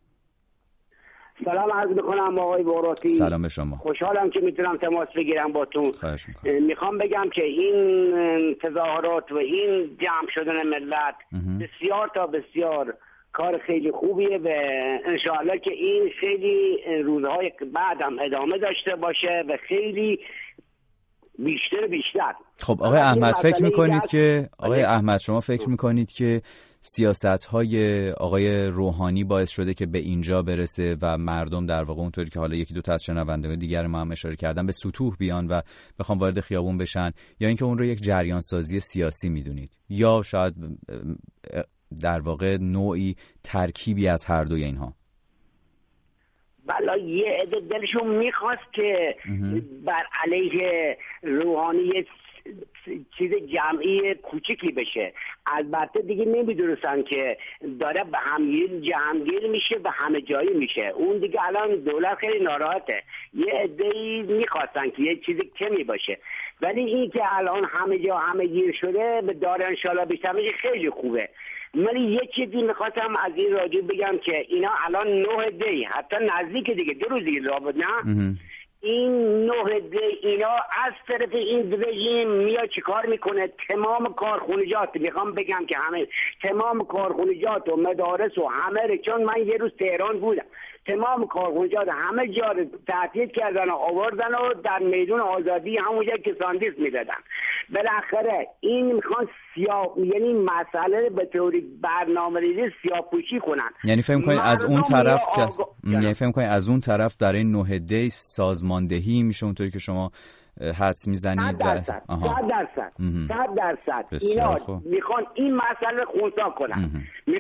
سلام عرض میکنم آقای باراتی. سلام به شما. خوشحالم که میتونم تماس بگیرم باتون. خواهش میکنم. میخوام بگم که این تظاهرات و این جمع شدن ملت بسیار تا بسیار کار خیلی خوبیه و انشاءالله که این خیلی روزهای بعد هم ادامه داشته باشه و خیلی بیشتر. خب آقای احمد فکر میکنید که شما فکر میکنید که سیاست‌های آقای روحانی باعث شده که به اینجا برسه و مردم در واقع اونطوری که حالا یکی دو تا از شنوندگان دیگر ما هم اشاره کردن به سطوح بیان و بخوام وارد خیابون بشن، یا اینکه اون رو یک جریان سازی سیاسی میدونید، یا شاید در واقع نوعی ترکیبی از هر دوی اینها؟ بلا یه عده دلشون میخواست که بر علیه روحانی چیز جمعی کوچیکی بشه. البته دیگه نمیدونستن که داره به جمعگیر میشه و همه جایی میشه. اون دیگه الان دولت خیلی ناراحته. یه عده‌ای میخواستن که یه چیزی کمی باشه، ولی این که الان همه جا همه گیر شده به داره انشالله بیشتر میشه، خیلی خوبه. من یه چیزی میخواستم از این راجع بگم که اینا الان 9 دی حتی نزدیک دیگه 2 روز دیگه رابط نه این 9 دی اینا از طرف این رژیم میاد چیکار میکنه؟ تمام کارخونجات، میخوام بگم که همه تمام کارخونجات و مدارس و همه، چون من یه روز تهران بودم، تمام کارخونجات همه جا رو تعطیل کردن و آوردن و در میدون آزادی همونجا که ساندیس میدادن. بالاخره این میخوان یعنی مسئله به طوری برنامه‌ریزی سیاه‌پوشی کنن. یعنی فهم کنید از اون طرف در این 9 دی سازماندهی میشه اونطوری که شما حدس میزنید؟ 100%. اینا میخوان این مسئله خونسا کنن.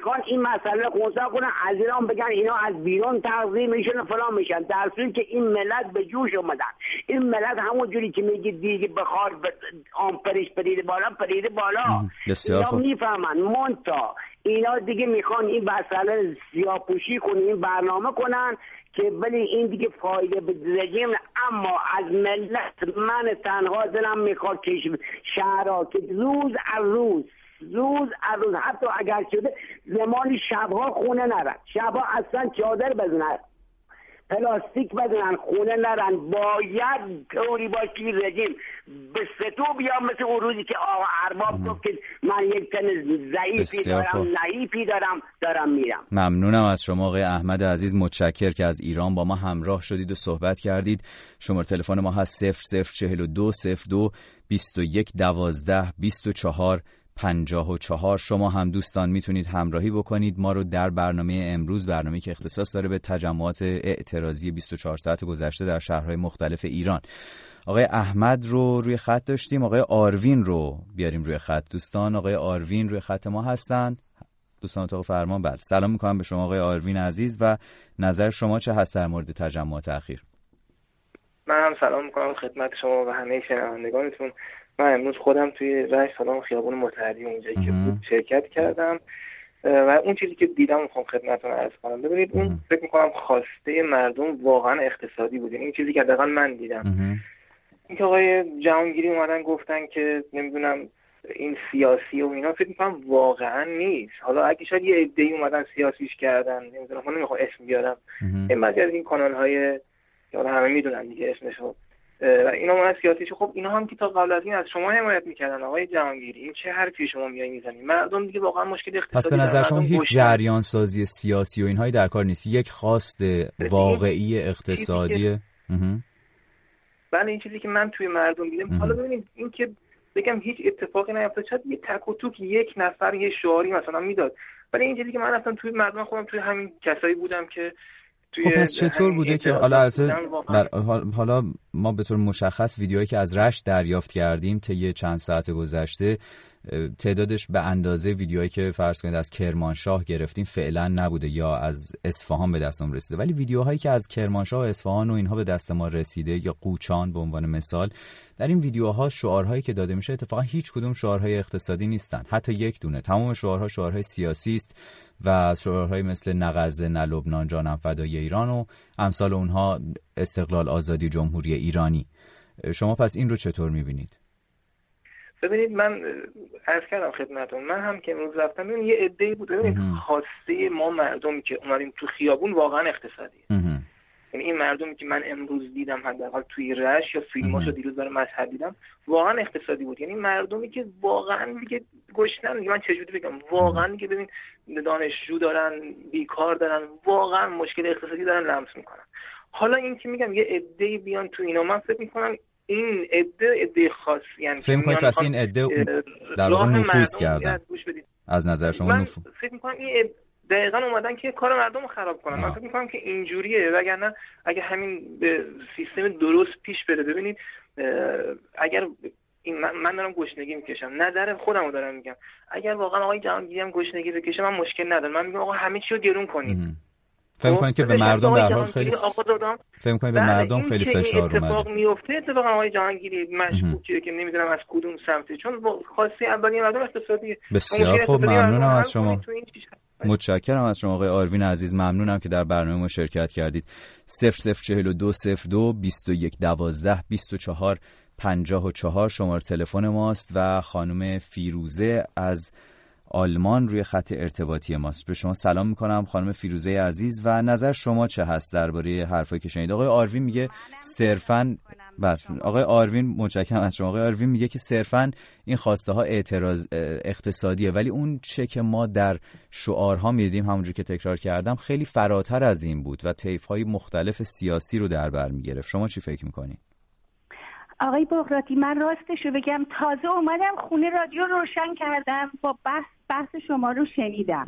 از ایران بگن اینا از بیرون تغذیه میشن و فلان میشن، در صورتی که این ملت به جوش اومدن. این ملت همون جوری که میگید دیگه بخار آمپرش پریده بالا اینا میفهمن. مونتا اینا دیگه میخوان این مسئله سیاه‌پوشی کنن، این برنامه کنن که ولی این دیگه فایده به رژیم. اما از ملت من تنها دلم میخواد که شهرها که روز از روز حتی اگر شده زمانی شبها خونه نرن، شبها اصلا چادر بزنن، پلاستیک بدن، خونه نرن. باید طوری باشه که رژیم به ستو بیام، مثل اون روزی که آقا ارباب گفت که من یک تن ضعیفی دارم، نحیفی دارم میرم. ممنونم از شما آقای احمد عزیز، متشکر که از ایران با ما همراه شدید و صحبت کردید. شماره تلفن ما هست 0042 02 21 12 24 54. شما هم دوستان میتونید همراهی بکنید ما رو در برنامه امروز، برنامه‌ای که اختصاص داره به تجمعات اعتراضی 24 ساعت گذشته در شهرهای مختلف ایران. آقای احمد رو روی خط داشتیم، آقای آروین رو بیاریم روی خط. دوستان آقای آروین روی خط ما هستند. دوستان اتاق فرمان. بله، سلام میکنم به شما آقای آروین عزیز و نظر شما چه هست در مورد تجمعات اخیر؟ من هم سلام میکنم خدمت شما و همه شنوندگانتون. من امروز خودم توی رشت سالن خیابون متحری اونجایی که بود شرکت کردم و اون چیزی که دیدم میخوام خدمتتون عرض کنم. ببینید اون فکر میکنم خواسته مردم واقعا اقتصادی بود. این چیزی که دقیقاً من دیدم اینکه آقای جهانگیری اومدن گفتن که نمیدونم این سیاسی و اینا فکر می‌کنم واقعا نیست. حالا اگه شاید یه عده‌ای اومدن سیاسیش کردن، نمیدونم، من نمیخوام اسم بیارم، این بعضی از این کانال‌های که همه میدونن دیگه اسمشو، و اینا اومدن سیاسیش، خب اینا هم که تا قبل از این از شما حمایت می‌کردن آقای جهانگیری. این چه حرفی شما میای میزنید؟ مردم دیگه واقعا مشکل اقتصادی. پس به نظر شما هیچ جریان سازی سیاسی و اینهای در کار نیست، یک خواست واقعی اقتصادی؟ بله، این چیزی که من توی مردم دیدم. حالا ببینید این که بگم هیچ اتفاقی نیفتاد، شاید یه تک و توک یک نفر یه شعاری مثلا میداد، ولی این چیزی که من اصلا توی مردم خودم توی همین کسایی بودم که توی خب پس چطور بوده که حالا ما به طور مشخص ویدیوهایی که از رشت دریافت کردیم طی چند ساعت گذشته تعدادش به اندازه ویدیوهایی که فرض کنید از کرمانشاه گرفتیم فعلا نبوده یا از اصفهان به دستم رسیده، ولی ویدیوهایی که از کرمانشاه و اصفهان و اینها به دست ما رسیده یا قوچان به عنوان مثال، در این ویدیوها شعارهایی که داده میشه اتفاقا هیچ کدوم شعارهای اقتصادی نیستن، حتی یک دونه. تمام شعارها شعارهای سیاسی است و شعارهای مثل نه غزه نه لبنان جانم فدای ایران و امثال اونها، استقلال آزادی جمهوری ایرانی. شما پس این رو چطور میبینید؟ ببینید من عرض کردم خدمتتون، من هم که امروز رفتم ببینید یه عده‌ای بود، ببینید خواسته ما مردمی که اومدیم تو خیابون واقعا اقتصادیه. یعنی این مردمی که من امروز دیدم حداقل توی رشت یا فیلماشو دیروز برای مشهد دیدم واقعا اقتصادی بود. یعنی مردمی که واقعا دیگه گشنن، من چجوری بگم، واقعا دیگه ببین دانشجو دارن، بیکار دارن، واقعا مشکل اقتصادی دارن لمس میکنن. حالا این که میگم یه عده‌ای بیان تو اینا، من فکر میکنم این عده خاص، یعنی فکر می‌کنید پس این عده در واقع نفوذ کردن از نظر شما؟ من فکر می‌کنم این دقیقاً اومدن که کار مردم رو خراب کنن. من فکر می‌کنم که اینجوریه، وگرنه اگه همین به سیستم درست پیش بره، ببینید اگر این من دارم گشنگی میکشم، نظر خودم رو دارم میگم، اگر واقعا آقای جهانگیری هم گشنگی بکشه من مشکل ندارم، من میگم آقا همه چی رو گرون کنید. فهم کنید که به مردم در حال خیلی به مردم خیلی فشار اومده. اتفاق میفته، اتفاقا آقای جهانگیری مشکوکه که نمیدونم از کدوم سمته، چون خواسته اولیه مردم اقتصادیه. بسیار خوب، ممنونم از شما. متشکرم از شما آقای آروین عزیز، ممنونم که در برنامه ما شرکت کردید. 004202 2112 24 54 شماره تلفن ماست و خانم فیروزه از آلمان روی خط ارتباطی ماست. به شما سلام میکنم خانم فیروزه عزیز و نظر شما چه هست درباره حرفایی که شنید؟ آقای آروین میگه صرفاً آقای آروین، متشکرم از شما. آقای آروین میگه که صرفاً این خواسته ها اعتراض اقتصادیه، ولی اون چه که ما در شعارها میدیدیم همونجوری که تکرار کردم خیلی فراتر از این بود و طیف‌های مختلف سیاسی رو در بر میگرفت. شما چی فکر میکنید؟ آقای بغراتی، من راستش رو بگم تازه اومدم خونه، رادیو روشن کردم، با بحث شما رو شنیدم.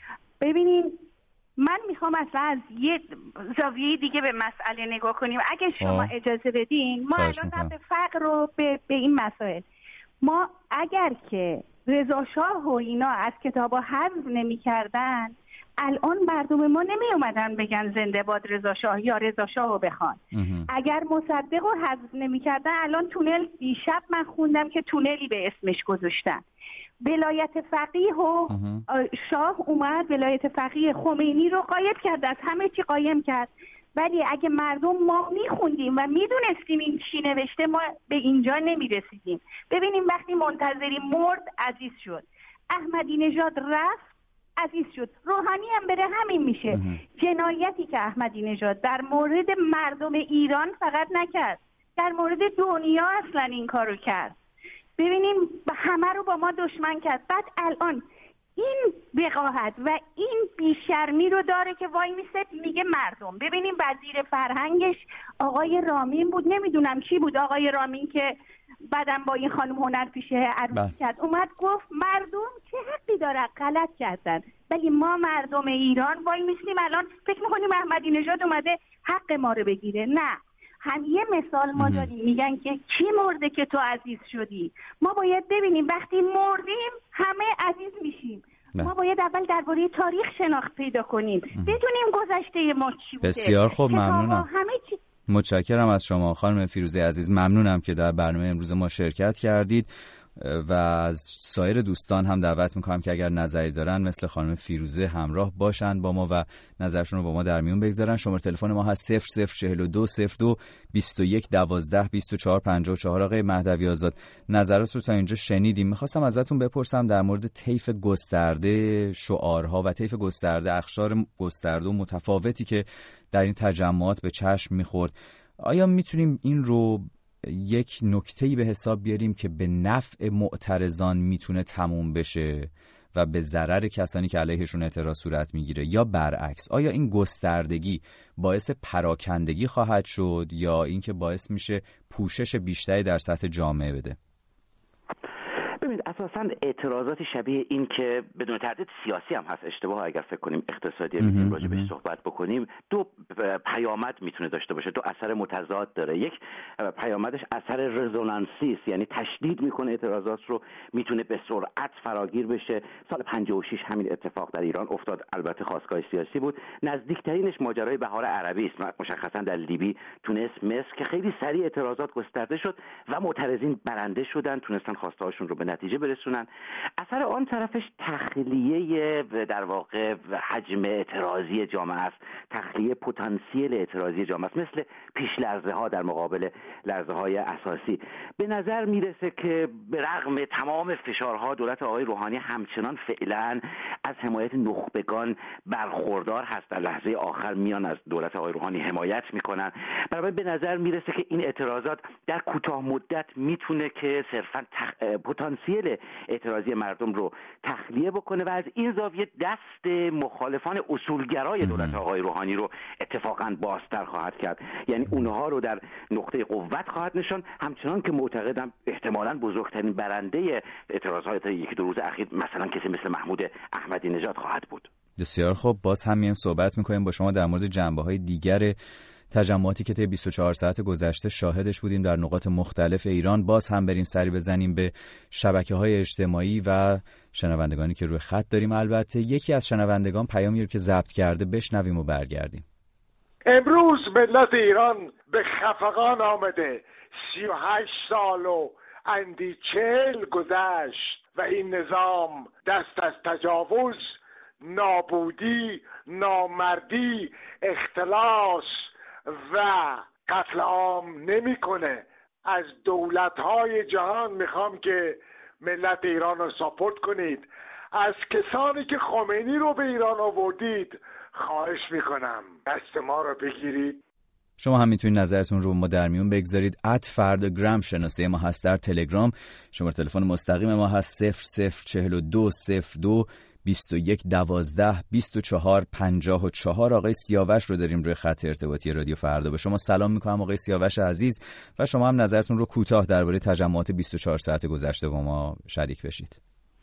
ببینین من میخوام اصلا از یه زاویه دیگه به مسئله نگاه کنیم اگه شما اجازه بدین. ما الان در فقر رو به این مسائل، ما اگر که رضا شاه و اینا از کتابا حذف نمی کردن الان مردم ما نمی اومدن بگن زنده باد رضا شاه یا رضا شاه رو بخوان. اگر مصدق رو حذف نمی کردن الان تونل، دیشب من خوندم که تونلی به اسمش گذاشتن. ولایت فقیه و شاه اومد ولایت فقیه خمینی رو غایب کرد، از همه چی قایم کرد. ولی اگه مردم ما میخوندیم و میدونستیم این چی نوشته ما به اینجا نمیرسیدیم. ببینیم وقتی منتظری مرد عزیز شد، احمدی نژاد رفت عزیز شد، روحانی هم بره همین میشه. جنایتی که احمدی نژاد در مورد مردم ایران فقط نکرد، در مورد دنیا اصلا این کارو کرد. ببینیم همه رو با ما دشمن کرد. بعد الان این وقاحت و این بیشرمی رو داره که وای میسه میگه مردم. ببینیم وزیر فرهنگش آقای رامین بود، نمیدونم چی بود آقای رامین که بعدم با این خانم هنرپیشه عروسی کرد، اومد گفت مردم چه حقی داره، غلط کردن. ولی ما مردم ایران وای میسیم الان فکر میکنیم احمدی نژاد اومده حق ما رو بگیره. نه، هم یه مثال ما داریم، میگن که کی مرده که تو عزیز شدی. ما باید ببینیم وقتی مردیم همه عزیز میشیم. ما باید اول درباره تاریخ شناخت پیدا کنیم، بدونیم گذشته ما چی بوده. بسیار خوب، ممنونم. متشکرم از شما خانم فیروزه عزیز، ممنونم که در برنامه امروز ما شرکت کردید. و از سایر دوستان هم دعوت میکنم که اگر نظری دارن مثل خانم فیروزه همراه باشن با ما و نظرشون رو با ما در میون بگذارن. شماره تلفن ما هست 0042 02 21 12 24 54. آقای مهدوی آزاد، نظرات رو تا اینجا شنیدیم. میخواستم ازتون بپرسم در مورد طیف گسترده شعارها و طیف گسترده اقشار گسترده و متفاوتی که در این تجمعات به چشم میخورد. آیا میتونیم این رو یک نکته‌ای به حساب بیاریم که به نفع معترضان میتونه تموم بشه و به ضرر کسانی که علیهشون اعتراض صورت میگیره، یا برعکس؟ آیا این گستردگی باعث پراکندگی خواهد شد یا اینکه باعث میشه پوشش بیشتری در سطح جامعه بده؟ ببینید اساساً اعتراضات شبیه این که بدون تردید سیاسی هم هست، اشتباه اگر فکر کنیم اقتصادی میتونیم راجع بهش صحبت بکنیم، دو پیامد میتونه داشته باشه، دو اثر متضاد داره. یک پیامدش اثر رزونانسی است، یعنی تشدید میکنه اعتراضات رو، میتونه به سرعت فراگیر بشه. سال 56 همین اتفاق در ایران افتاد، البته خاستگاه سیاسی بود. نزدیکترینش ماجرای بهار عربی است، مشخصاً در لیبی، تونس، مصر، که خیلی سریع اعتراضات گسترده شد و معترضین برنده شدن، تونستن خواسته هاشون رو به نتیجه برسونن. اثر آن طرفش تخلیه در واقع حجم اعتراضی جامعه است، تخلیه پتانسیل اعتراضی جامعه است، مثل پیش لرزه ها در مقابل لرزه های اساسی. به نظر میرسه که به رغم تمام فشارها دولت آقای روحانی همچنان فعلا از حمایت نخبگان برخوردار هست، در لحظه آخر میان از دولت آقای روحانی حمایت میکنن. برای به نظر میرسه که این اعتراضات در کوتاه مدت میتونه که صرفا پتانسیل اعتراضی مردم رو تخلیه بکنه و از این زاویه دست مخالفان اصولگرای دولت آقای روحانی رو اتفاقاً بازتر خواهد کرد، یعنی اونها رو در نقطه قوت خواهد نشان. همچنان که معتقدم احتمالاً بزرگترین برنده اعتراضات یکی دو روز اخیر مثلا کسی مثل محمود احمدی نژاد خواهد بود. بسیار خوب، باز هم میایم صحبت میکنیم با شما در مورد جنبه‌های دیگر تجمعاتی که طی 24 ساعت گذشته شاهدش بودیم در نقاط مختلف ایران. باز هم بریم سری بزنیم به شبکه‌های اجتماعی و شنوندگانی که روی خط داریم. البته یکی از شنوندگان پیامی رو که ضبط کرده بشنویم و برگردیم. امروز ملت ایران به خفقان آمده، 38 سال و اندی 40 گذشت و این نظام دست از تجاوز، نابودی، نامردی، اختلاس و قتل عام نمیکنه. از دولت‌های جهان میخوام که ملت ایران رو ساپورت کنید. از کسانی که خمینی رو به ایران آوردید خواهش میکنم دست ما رو بگیرید. شما هم میتونید نظرتون رو ما در میون بگذارید. @فردگرام شناسه ما هست در تلگرام. شماره تلفن مستقیم ما هست 0042 02 21 12 24 54. آقای سیاوش رو داریم روی خط ارتباطی رادیو فردا. به شما سلام میکنم آقای سیاوش عزیز و شما هم نظرتون رو کوتاه درباره تجمعات 24 ساعت گذشته با ما شریک بشید.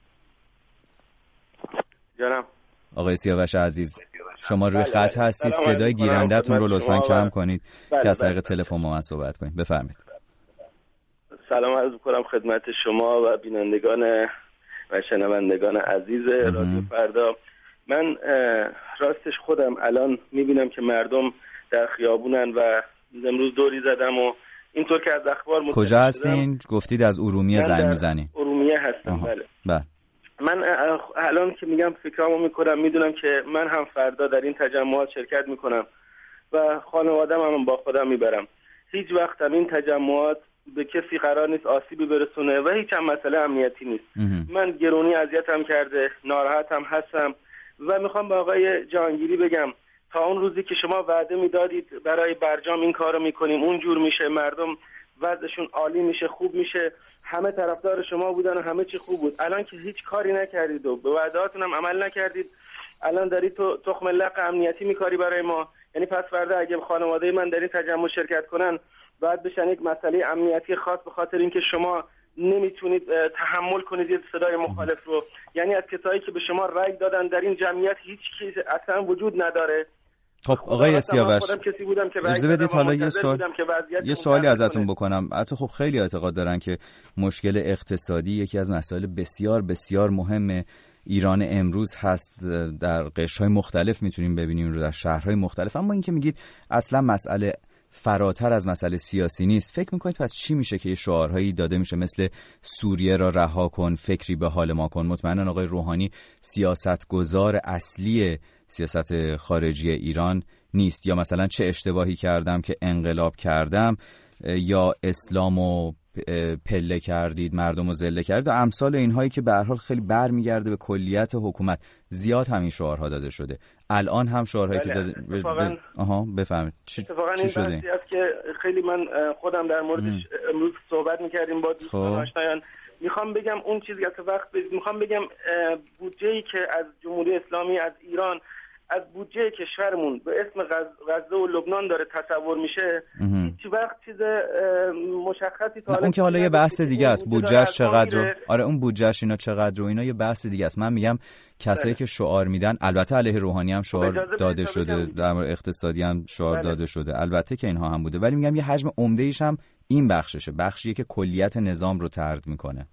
جانم آقای سیاوش عزیز، شما روی خط هستید، صدای گیرنده‌تون رو لطفاً کم کنید که از طریق تلفن با من صحبت کنید. بفرمایید. سلام عرض می‌کنم خدمت شما و بینندگان و شنوندگان عزیز رادیو فردا. من راستش خودم الان می‌بینم که مردم در خیابونن و امروز دوری زدم و اینطور که از اخبار مطلع کجا هستین؟ گفتید از ارومیه زنگ می‌زنین. ارومیه هستم. بله. من الان که میگم فکرامو میکنم، میدونم که من هم فردا در این تجمعات شرکت میکنم و خانوادم هم با خودم میبرم. هیچ وقت هم این تجمعات به کسی قرار نیست آسیبی برسونه و هیچ هم مسئله امنیتی نیست. من گرونی اذیتم کرده، ناراحتم هستم و میخوام به آقای جهانگیری بگم تا اون روزی که شما وعده میدادید برای برجام این کارو میکنیم، اون جور میشه، مردم وضعشون عالی میشه، خوب میشه، همه طرفدار شما بودن و همه چی خوب بود. الان که هیچ کاری نکردید و به وعدهاتون هم عمل نکردید، الان دارید تو تخم لق امنیتی میکاری برای ما. یعنی پس فردا اگه خانواده من در این تجمع شرکت کنن باید بشن یک مسئله امنیتی خاص به خاطر اینکه شما نمیتونید تحمل کنید یه صدای مخالف رو. یعنی از کسایی که به شما رأی دادن در این جمعیت هیچ چیز اصلا وجود نداره. خب آقای سیاوش، اجازه بدید حالا یه سوالی ازتون بکنم. حتی خب خیلی اعتقاد دارن که مشکل اقتصادی یکی از مسائل بسیار بسیار مهم ایران امروز هست. در قشرهای مختلف میتونیم ببینیم رو، در شهرهای مختلف. اما این که میگید اصلا مسئله فراتر از مسئله سیاسی نیست، فکر میکنید پس چی میشه که یه شعارهایی داده میشه مثل سوریه را رها کن، فکری به حال ما کن؟ مطمئنا آقای روحانی سیاستگزار اصلی سیاست خارجی ایران نیست. یا مثلا چه اشتباهی کردم که انقلاب کردم، یا اسلامو پله کردید، مردم رو ذله کردید و امثال اینهایی که به هر حال خیلی برمیگرده به کلیت حکومت. زیاد همین شعارها داده شده. الان هم شعارهایی که داده بفهمید چی شده؟ این است که خیلی من خودم در موردش امروز صحبت می‌کردیم با دوستان آشنایان. میخوام بگم اون چیزی که وقت میخوام بگم بودجه‌ای که از جمهوری اسلامی از ایران از بودجه کشورمون به اسم غزه و لبنان داره تصور میشه، هیچ وقت چیز مشخصی تا اون که حالا یه بحث دیگه است، بودجهش چقدر. آره اون بودجهش اینا چقدر و اینا یه بحث دیگه است. من میگم کسایی که شعار میدن، البته علیه روحانی هم شعار داده شده، در مورد اقتصادی هم شعار داده شده، البته که اینها هم بوده، ولی میگم یه حجم عمده ایش هم این بخششه، بخشیه که کلیت نظام رو طرد میکنه.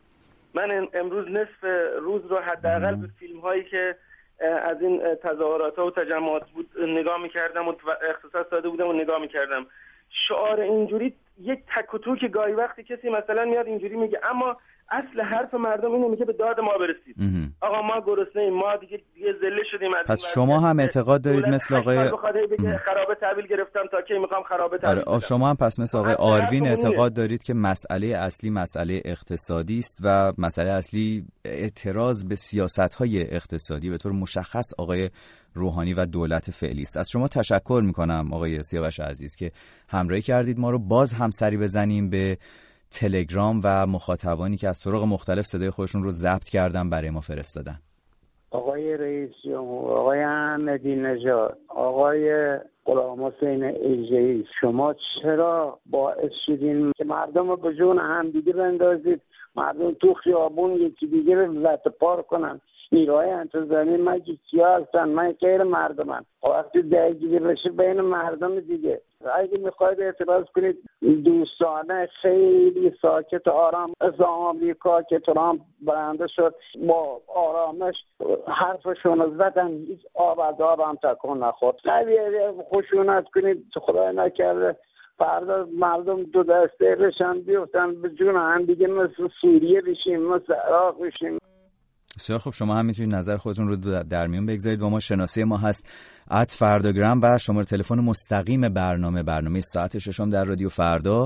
من امروز نصف روز رو حداقل به فیلم هایی که از این تظاهرات و تجمعات بود نگاه میکردم و اختصاص داده بودم و نگاه میکردم. شعار اینجوری یک تک و توک گاهی وقتی کسی مثلا میاد اینجوری میگه، اما اصل حرف مردم اینه، میگه به داد ما برسید. آقا ما گرسنه‌ایم، ما دیگه ذله شدیم. پس شما هم اعتقاد دارید مثل آقای خرابه تحویل گرفتم تا کی میخوام خرابه تحویل بدم. شما هم پس مثل آقای آروین اعتقاد دارید که مسئله اصلی مسئله اقتصادی است و مسئله اصلی اعتراض به سیاست‌های اقتصادی به طور مشخص آقای روحانی و دولت فعلی است. از شما تشکر میکنم آقای سیاوش عزیز که همراهی کردید ما رو. باز هم سری بزنیم به تلگرام و مخاطبانی که از طرق مختلف صدای خودشون رو ضبط کردن برای ما فرستادن. آقای رئیس جمهور، آقای احمدی نژاد، آقای غلام حسین ایجه‌ای، شما چرا باعث شدین که مردم رو به جون هم دیگه بندازید؟ مردم تو خیابون یکی دیگه رو لطه پار کنن. نیروهای انتظامی مگه کیا هستن؟ من غیر مردمم. وقتی درگیری بشه بین مردم دیگه. اگه میخواید اعتراض کنید دوستانه خیلی ساکت آرام، از آمریکا که ترامپ برنده شد با آرامش حرفشون رو زدن، هیچ آب از آب هم تکون نخورد. خشونت کنید خدای نکرده فردا مردم دو دسته رشن بیفتن به جون هم دیگه، مثل سوریه بشیم، مثل عراق بشیم. بسیار خب، شما هم میتونید نظر خودتون رو در میون بگذارید. با ما شناسه ما هست @فرداگرام و شماره تلفن مستقیم برنامه ساعت ششم در رادیو فردا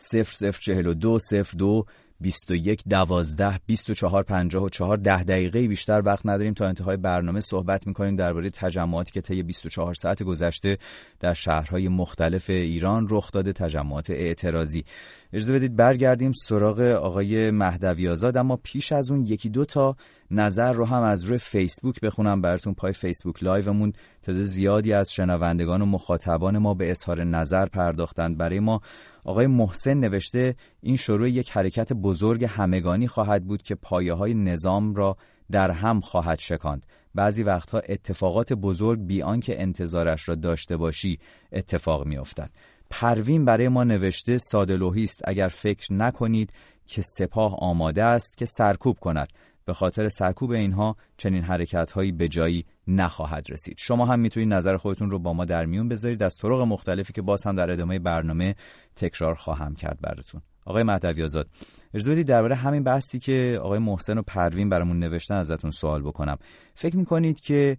0042 02 21 12 24 54. 10 دقیقه بیشتر وقت نداریم، تا انتهای برنامه صحبت میکنیم درباره تجمعاتی که طی 24 ساعت گذشته در شهرهای مختلف ایران رخ داده، تجمعات اعتراضی. اجازه بدید برگردیم سراغ آقای مهدوی آزاد، اما پیش از اون یکی دو تا نظر رو هم از روی فیسبوک بخونم براتون. پای فیسبوک لایومون تعداد زیادی از شنوندگان و مخاطبان ما به اظهار نظر پرداختند. برای ما آقای محسن نوشته این شروع یک حرکت بزرگ همگانی خواهد بود که پایه‌های نظام را در هم خواهد شکاند. بعضی وقتها اتفاقات بزرگ بی آنکه انتظارش را داشته باشی اتفاق می‌افتد. پروین برای ما نوشته ساده لوحی است اگر فکر نکنید که سپاه آماده است که سرکوب کند. به خاطر سرکوب اینها چنین حرکت‌هایی به جایی نخواهد رسید. شما هم میتونید نظر خودتون رو با ما در میون بذارید از طرق مختلفی که باز هم در ادامه برنامه تکرار خواهم کرد براتون. آقای مهدوی آزاد، اجازه بدید درباره همین بحثی که آقای محسن و پروین برامون نوشتن ازتون سوال بکنم. فکر میکنید که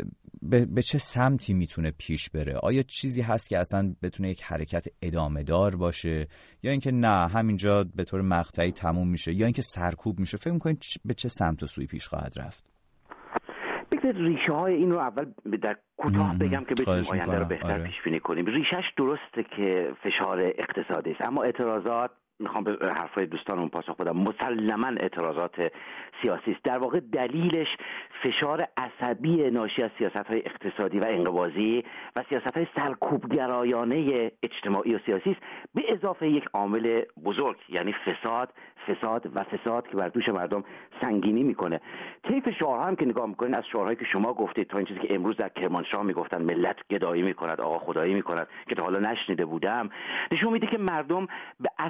به چه سمتی میتونه پیش بره؟ آیا چیزی هست که اصلا بتونه یک حرکت ادامه دار باشه، یا اینکه نه همینجا به طور مقطعی تموم میشه، یا اینکه سرکوب میشه؟ فکر میکنید به چه سمت و سوی پیش خواهد رفت؟ بگذارید ریشه های این رو اول در کوتاه بگم که بتونیم آینده رو بهتر پیش بینی کنیم. ریشش درسته که فشار اقتصادی است، اما اعتراضات، میخوام به حرفای دوستانمون پاسخ بدم، مسلماً اعتراضات سیاسی است. در واقع دلیلش فشار عصبی ناشی از سیاست‌های اقتصادی و انقباضی و سیاست‌های سرکوبگرایانه اجتماعی و سیاسی است، به اضافه یک عامل بزرگ، یعنی فساد که بر دوش مردم سنگینی میکنه. طیف شعارها هم که نگاه میکنین، از شعارهایی که شما گفتید تا این چیزی که امروز در کرمانشاه میگفتن ملت گدایی میکند، آقا خدایی میکند، که تا حالا نشنیده بودم، نشون میده که مردم به اساس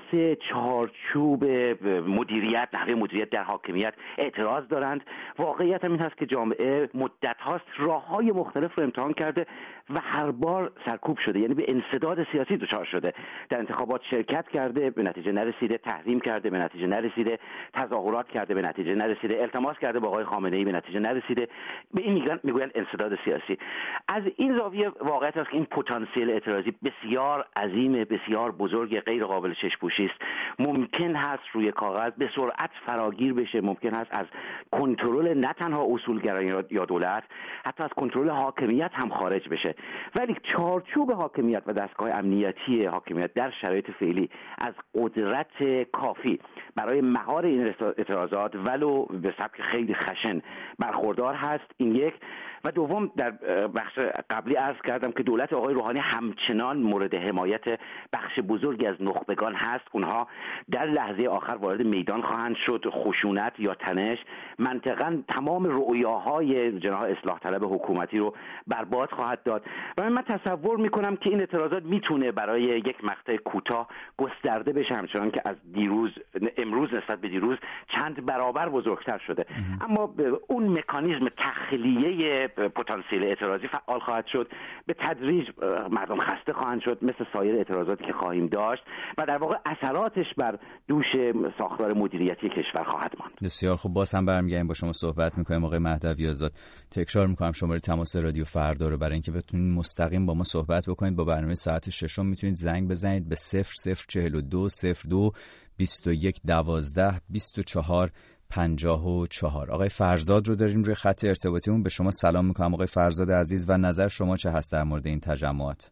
اساس چارچوب مدیریت، نحوه مدیریت در حاکمیت اعتراض دارند. واقعیت هم این هست که جامعه مدت هاست راههای مختلف رو امتحان کرده و هر بار سرکوب شده، یعنی به انسداد سیاسی دچار شده. در انتخابات شرکت کرده، به نتیجه نرسیده، تحریم کرده، به نتیجه نرسیده، تظاهرات کرده، به نتیجه نرسیده، التماس کرده با آقای خامنه‌ای، به نتیجه نرسیده. به این میگویند انسداد سیاسی. از این زاویه واقعیت است که این پتانسیل اعتراضی بسیار عظیم، بسیار بزرگ، غیر قابل چشم‌پوشی است. ممکن هست روی کاغذ به سرعت فراگیر بشه، ممکن هست از کنترل نه تنها اصولگرایان یا دولت، حتی از کنترل حاکمیت هم خارج بشه. ولی چارچوب حاکمیت و دستگاه امنیتی حاکمیت در شرایط فعلی از قدرت کافی برای مهار این اعتراضات ولو به سبک خیلی خشن برخوردار هست. این یک. و دوم، در بخش قبلی عرض کردم که دولت آقای روحانی همچنان مورد حمایت بخش بزرگی از نخبگان هست. اونها در لحظه آخر وارد میدان خواهند شد. خشونت یا تنش منطقاً تمام رؤیاهای جناح اصلاح طلب حکومتی رو برباد خواهد داد. و من تصور میکنم که این اعتراضات میتونه برای یک مقطع کوتاه گسترده بشه، همچنان که از امروز نسبت به دیروز چند برابر بزرگتر شده. اما اون مکانیزم تخلیه پتانسیل اعتراضی فعال خواهد شد. به تدریج مردم خسته خواهند شد مثل سایر اعتراضاتی که خواهیم داشت و در واقع اثراتش بر دوش ساختار مدیریتی کشور خواهد ماند. بسیار خوب، باز هم برمیگردیم با شما صحبت میکنیم آقای مهدوی آزاد. تکرار میکنم شماره تماس رادیو فردا رو برای اینکه بتونید مستقیم با ما صحبت بکنید. با برنامه ساعت 6 میتونید زنگ بزنید به 0042 02 21 12 24 54. آقای فرزاد رو داریم روی خط ارتباطیمون. به شما سلام میکنم آقای فرزاد عزیز و نظر شما چه هست در مورد این تجمعات؟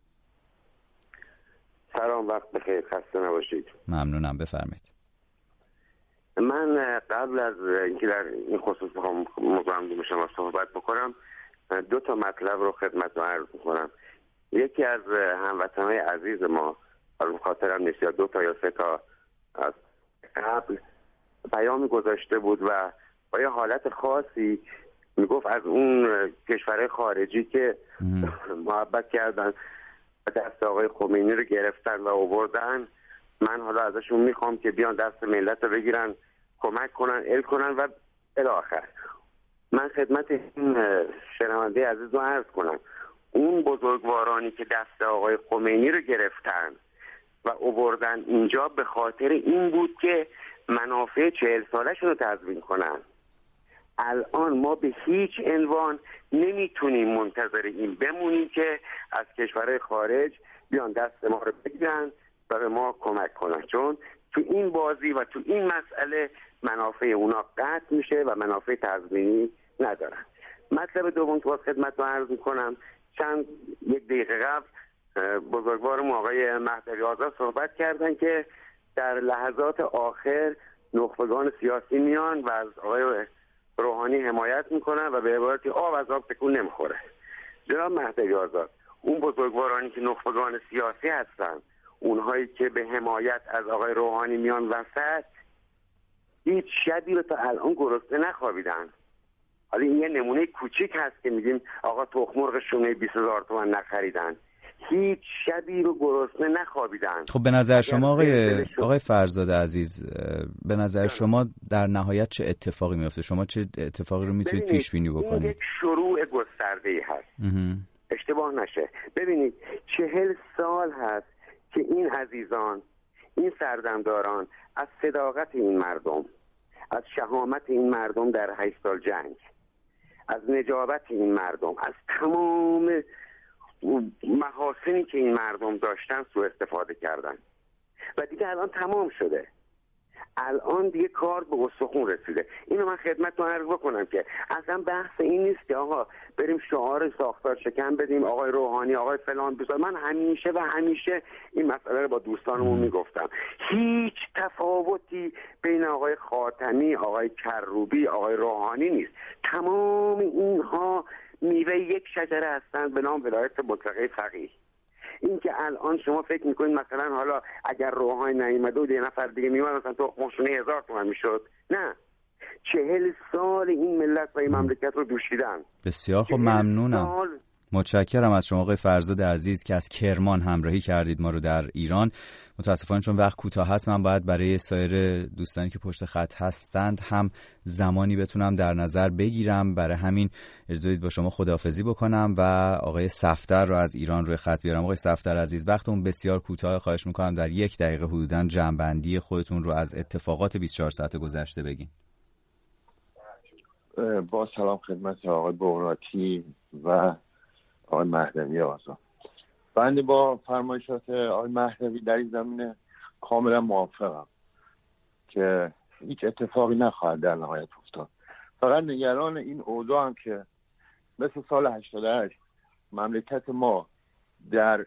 سلام، وقت بخیر، خسته نباشید. ممنونم، بفرمایید. من قبل از اینکه در این خصوص بخوام با شما صحبت بکنم 2 تا مطلب رو خدمتتون عرض میکنم. یکی از هموطنهای عزیز ما، الان خاطرم نیست، یا 2 تا یا 3 تا از قبل پیامی گذاشته بود و با یه حالت خاصی میگفت از اون کشورهای خارجی که محبت کردن و دست آقای خمینی رو گرفتن و آوردن، من حالا ازشون میخوام که بیان دست ملت رو بگیرن، کمک کنن، کنن و الی آخر. من خدمت این شنونده عزیز رو عرض کنم، اون بزرگوارانی که دست آقای خمینی رو گرفتن و آوردن اینجا به خاطر این بود که منافع 40 سالشون رو تضمین کنن. الان ما به هیچ عنوان نمیتونیم منتظر این بمونیم که از کشورهای خارج بیان دست ما رو بگیرن و به ما کمک کنن، چون تو این بازی و تو این مسئله منافع اونا قطع میشه و منافع تضمینی ندارن. مطلب دوم که باز خدمتتون عرض میکنم، یک دقیقه قبل بزرگوارم آقای مهدوی آزاد صحبت کردن که در لحظات آخر نخبگان سیاسی میان و از آقای روحانی حمایت میکنن و به عبارتی آب از آب تکون نمیخوره. جناب مهدوی آزاد، اون بزرگوارانی که نخبگان سیاسی هستن، اونهایی که به حمایت از آقای روحانی میان وسط، هیچ شبی رو تا الان گرسنه نخوابیدن. حالا این یه نمونه کوچیک هست که میگیم آقا تخم مرغ شونه 20,000 تومان نخریدن. هیچ شبی رو گرسنه نخوابیدن. خب به نظر شما آقای فرزاد عزیز، به نظر شما در نهایت چه اتفاقی میفته؟ شما چه اتفاقی رو میتونید پیش بینی بکنید؟ این یک شروع گسترده‌ای هست. اشتباه نشه. ببینید 40 سال هست که این عزیزان، این سردمداران از صداقت این مردم، از شهامت این مردم در 8 سال جنگ، از نجابت این مردم، از تمام محاسنی که این مردم داشتن سوء استفاده کردن و دیگه الان تمام شده. الان دیگه کار به استخون رسیده. اینو من خدمتتون عرض بکنم که اصلا بحث این نیست که آقا بریم شعار ساختار شکن بدیم آقای روحانی آقای فلان بزار. من همیشه این مسئله رو با دوستانمون میگفتم، هیچ تفاوتی بین آقای خاتمی، آقای کروبی، آقای روحانی نیست. تمام اینها میوه یک شجره هستند به نام ولایت مطلقه فقیه. این که الان شما فکر میکنید مثلا حالا اگر روحانی نیامده و یه نفر دیگه میومد مثلا تو ماشونه 1000 تومان میشد، نه، 40 سال این ملت و این مملکت رو دوشیدن. بسیار خب، ممنونم، متشکرم از شما آقای فرزاد عزیز که از کرمان همراهی کردید ما رو در ایران. متاسفانه چون وقت کوتاه هست من باید برای سایر دوستانی که پشت خط هستند هم زمانی بتونم در نظر بگیرم. برای همین اجازه بدید با شما خداحافظی بکنم و آقای صفدر رو از ایران روی خط بیارم. آقای صفدر عزیز، وقتتون بسیار کوتاه، خواهش میکنم در 1 دقیقه حدوداً جمع‌بندی خودتون رو از اتفاقات 24 ساعت گذشته بگین. با سلام خدمت آقای بغراتی و آقای مهدوی آزاد. بنده با فرمایشات آقای مهدوی در این زمینه کاملا موافقم که هیچ اتفاقی نخواهد در نهایت افتاد. فقط نگران این اوضاع هم که مثل سال 88 مملکت ما در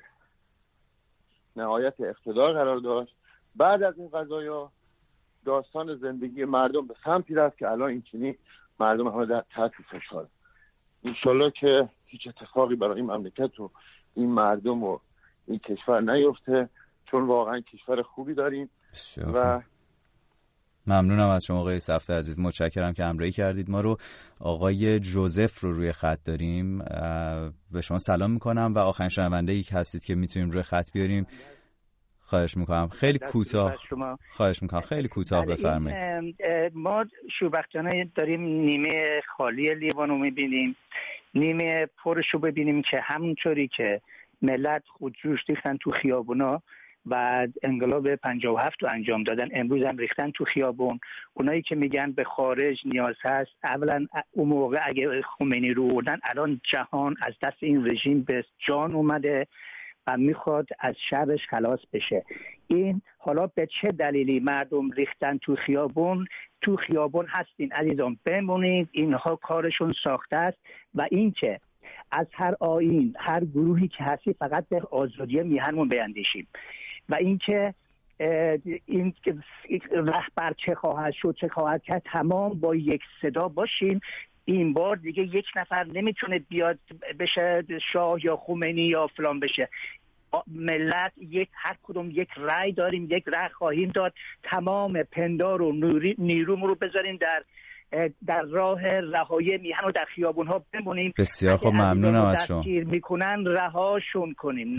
نهایت اقتدار قرار داشت، بعد از این قضایا داستان زندگی مردم به سمتی رفت که الان اینچنین مردم همه در تحت فشار. انشالله که هیچ اتفاقی برای این مملکت و این مردم و این کشور نیفته، چون واقعا کشور خوبی داریم. و ممنونم از شما آقای صفدر عزیز، متشکرم که همراهی کردید ما رو. آقای جوزف رو روی خط داریم، به شما سلام میکنم و آخرین شنونده‌ای که هستید که میتونیم روی خط بیاریم. خواهش میکنم خیلی کوتاه، خواهش میکنم خیلی کوتاه بفرمایید. ما شوربختانه داریم نیمه خالی لیوان رو میبینیم، نیمه پرش رو ببینیم که همونطوری که ملت خودجوش ریختن تو خیابونا و انقلاب 57 رو انجام دادن، امروز هم ریختن تو خیابون. اونایی که میگن به خارج نیاز هست، اولا اون موقع اگه خمینی رو بردن، الان جهان از دست این رژیم به جان اومده و میخواد از شرش خلاص بشه. این حالا به چه دلیلی مردم ریختن تو خیابون؟ تو خیابون هستین عزیزان، بمونید، اینها کارشون ساخته است. و این که از هر آیین، هر گروهی که هستی، فقط به آزادی میهنمون بیندیشیم. و این که این رهبر چه خواهد شد، چه خواهد کرد، تمام با یک صدا باشیم. این بار دیگه یک نفر نمیتونه بیاد بشه شاه یا خمینی یا فلان بشه. ملت هر کدوم یک رأی داریم، یک رأی خواهیم داد. تمام پندار و نیرومون رو بذاریم در راه رهایی میهن و در خیابون ها بمونیم. بسیار خوب، ممنونم از شما. دستگیر میکنن رهاشون کنیم،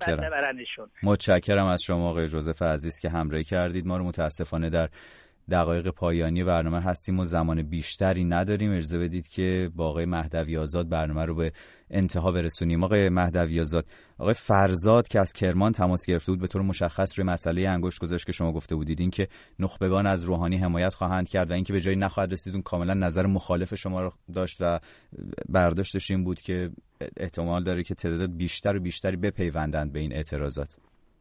متشکرم از شما آقای جوزف عزیز که همراهی کردید ما رو. متاسفانه در دقایق پایانی برنامه هستیم و زمان بیشتری نداریم. اجازه بدید که با آقای مهدوی آزاد برنامه رو به انتها برسونیم. آقای مهدوی آزاد، آقای فرزاد که از کرمان تماس گرفته بود به طور مشخص روی مسئله انگشت گذاشت که شما گفته بودید، این که نخبگان از روحانی حمایت خواهند کرد و اینکه به جایی نخواهد رسید، اون کاملا نظر مخالف شما رو داشت و برداشتش این بود که احتمال داره که تعداد بیشتر و بیشتری بپیوندند به این اعتراضات.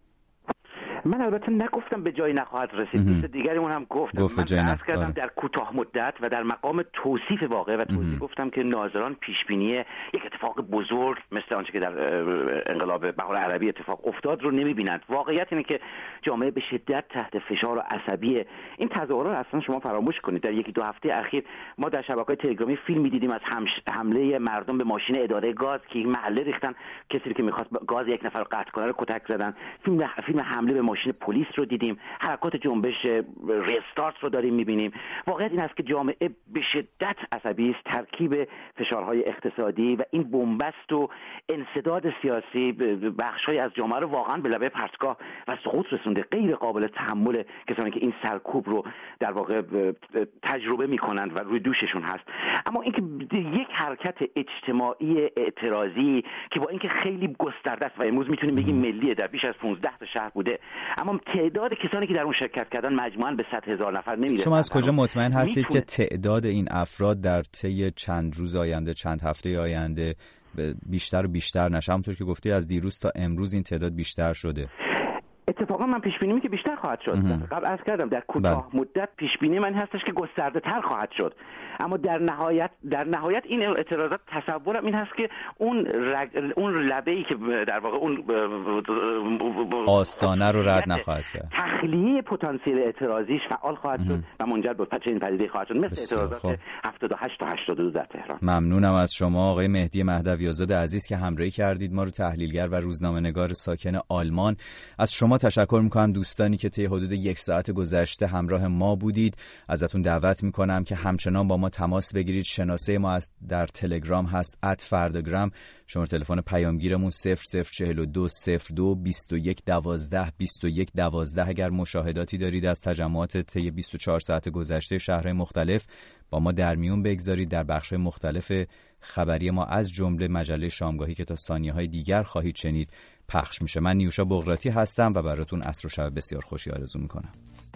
من البته نگفتم به جایی نخواهد رسید، دوست دیگریمون هم گفت من عرض کردم در کوتاه مدت و در مقام توصیف واقع و توصیف گفتم که ناظران پیشبینی یک اتفاق بزرگ مثل آنچه که در انقلاب بهار عربی اتفاق افتاد رو نمیبینند. واقعیت اینه که جامعه به شدت تحت فشار و عصبیه. این تظاهرات اصلا شما فراموش کنید در 1-2 هفته اخیر ما در شبکه‌های تلگرامی فیلم می‌دیدیم از حمله مردم به ماشین اداره گاز که محله ریختن، کسی که می‌خواست گاز یک نفر رو قطع کنه رو کتک زدن. فیلم حمله به ماشین پلیس رو دیدیم، حرکات جنبش ریستارت رو داریم می‌بینیم. واقعیت این است که جامعه به شدت عصبی است. ترکیب فشارهای اقتصادی و این بنبست و انسداد سیاسی بخش‌های از جامعه رو واقعا به لبه پرتگاه و سقوط رسونده. غیر قابل تحمل کسانی که این سرکوب رو در واقع تجربه می‌کنند و روی دوششون هست. اما اینکه یک حرکت اجتماعی اعتراضی که با اینکه خیلی گسترده است و امروز میتونیم بگیم ملیه، در بیش از 15 تا شهر بوده، اما تعداد کسانی که در اون شرکت کردن مجموعاً به 100,000 نفر نمیرسه. شما از کجا مطمئن هستید که تعداد این افراد در طی چند روز آینده، چند هفته آینده بیشتر و بیشتر نشه؟ همونطور که گفتی از دیروز تا امروز این تعداد بیشتر شده. اتفاقا من پیش بینی که بیشتر خواهد شد. قبل عرض کردم در کوتاه مدت پیش بینی من هستش که گسترده تر خواهد شد، اما در نهایت این اعتراضات تصورم این هست که اون لبه‌ای که در واقع اون آستانه رو رد نخواهد کرد، تخلیه پتانسیل اعتراضیش فعال خواهد شد و منجر به چنین پدیده خواهد شد مثل اعتراضات 78 تا 82 در تهران. ممنونم از شما آقای مهدی مهدوی آزاد عزیز که همراهی کردید ما رو. تحلیلگر و روزنامه‌نگار ساکن آلمان، از شما تشکر میکنم دوستانی که طی حدود 1 ساعت گذشته همراه ما بودید. ازتون دعوت میکنم که همچنان با ما تماس بگیرید. شناسه ما در تلگرام هست @فرداگرام. شماره تلفن پیامگیرمون 0042 02 21 12 21 12. اگر مشاهداتی دارید از تجمعات طی 24 ساعت گذشته شهرهای مختلف با ما در میون بگذارید. در بخش‌های مختلف خبری ما از جمله مجله شامگاهی که تا ثانیه‌های دیگر خواهید شنید پخش میشه. من نیوشا بغراتی هستم و براتون عصر و شب بسیار خوشی آرزو میکنم.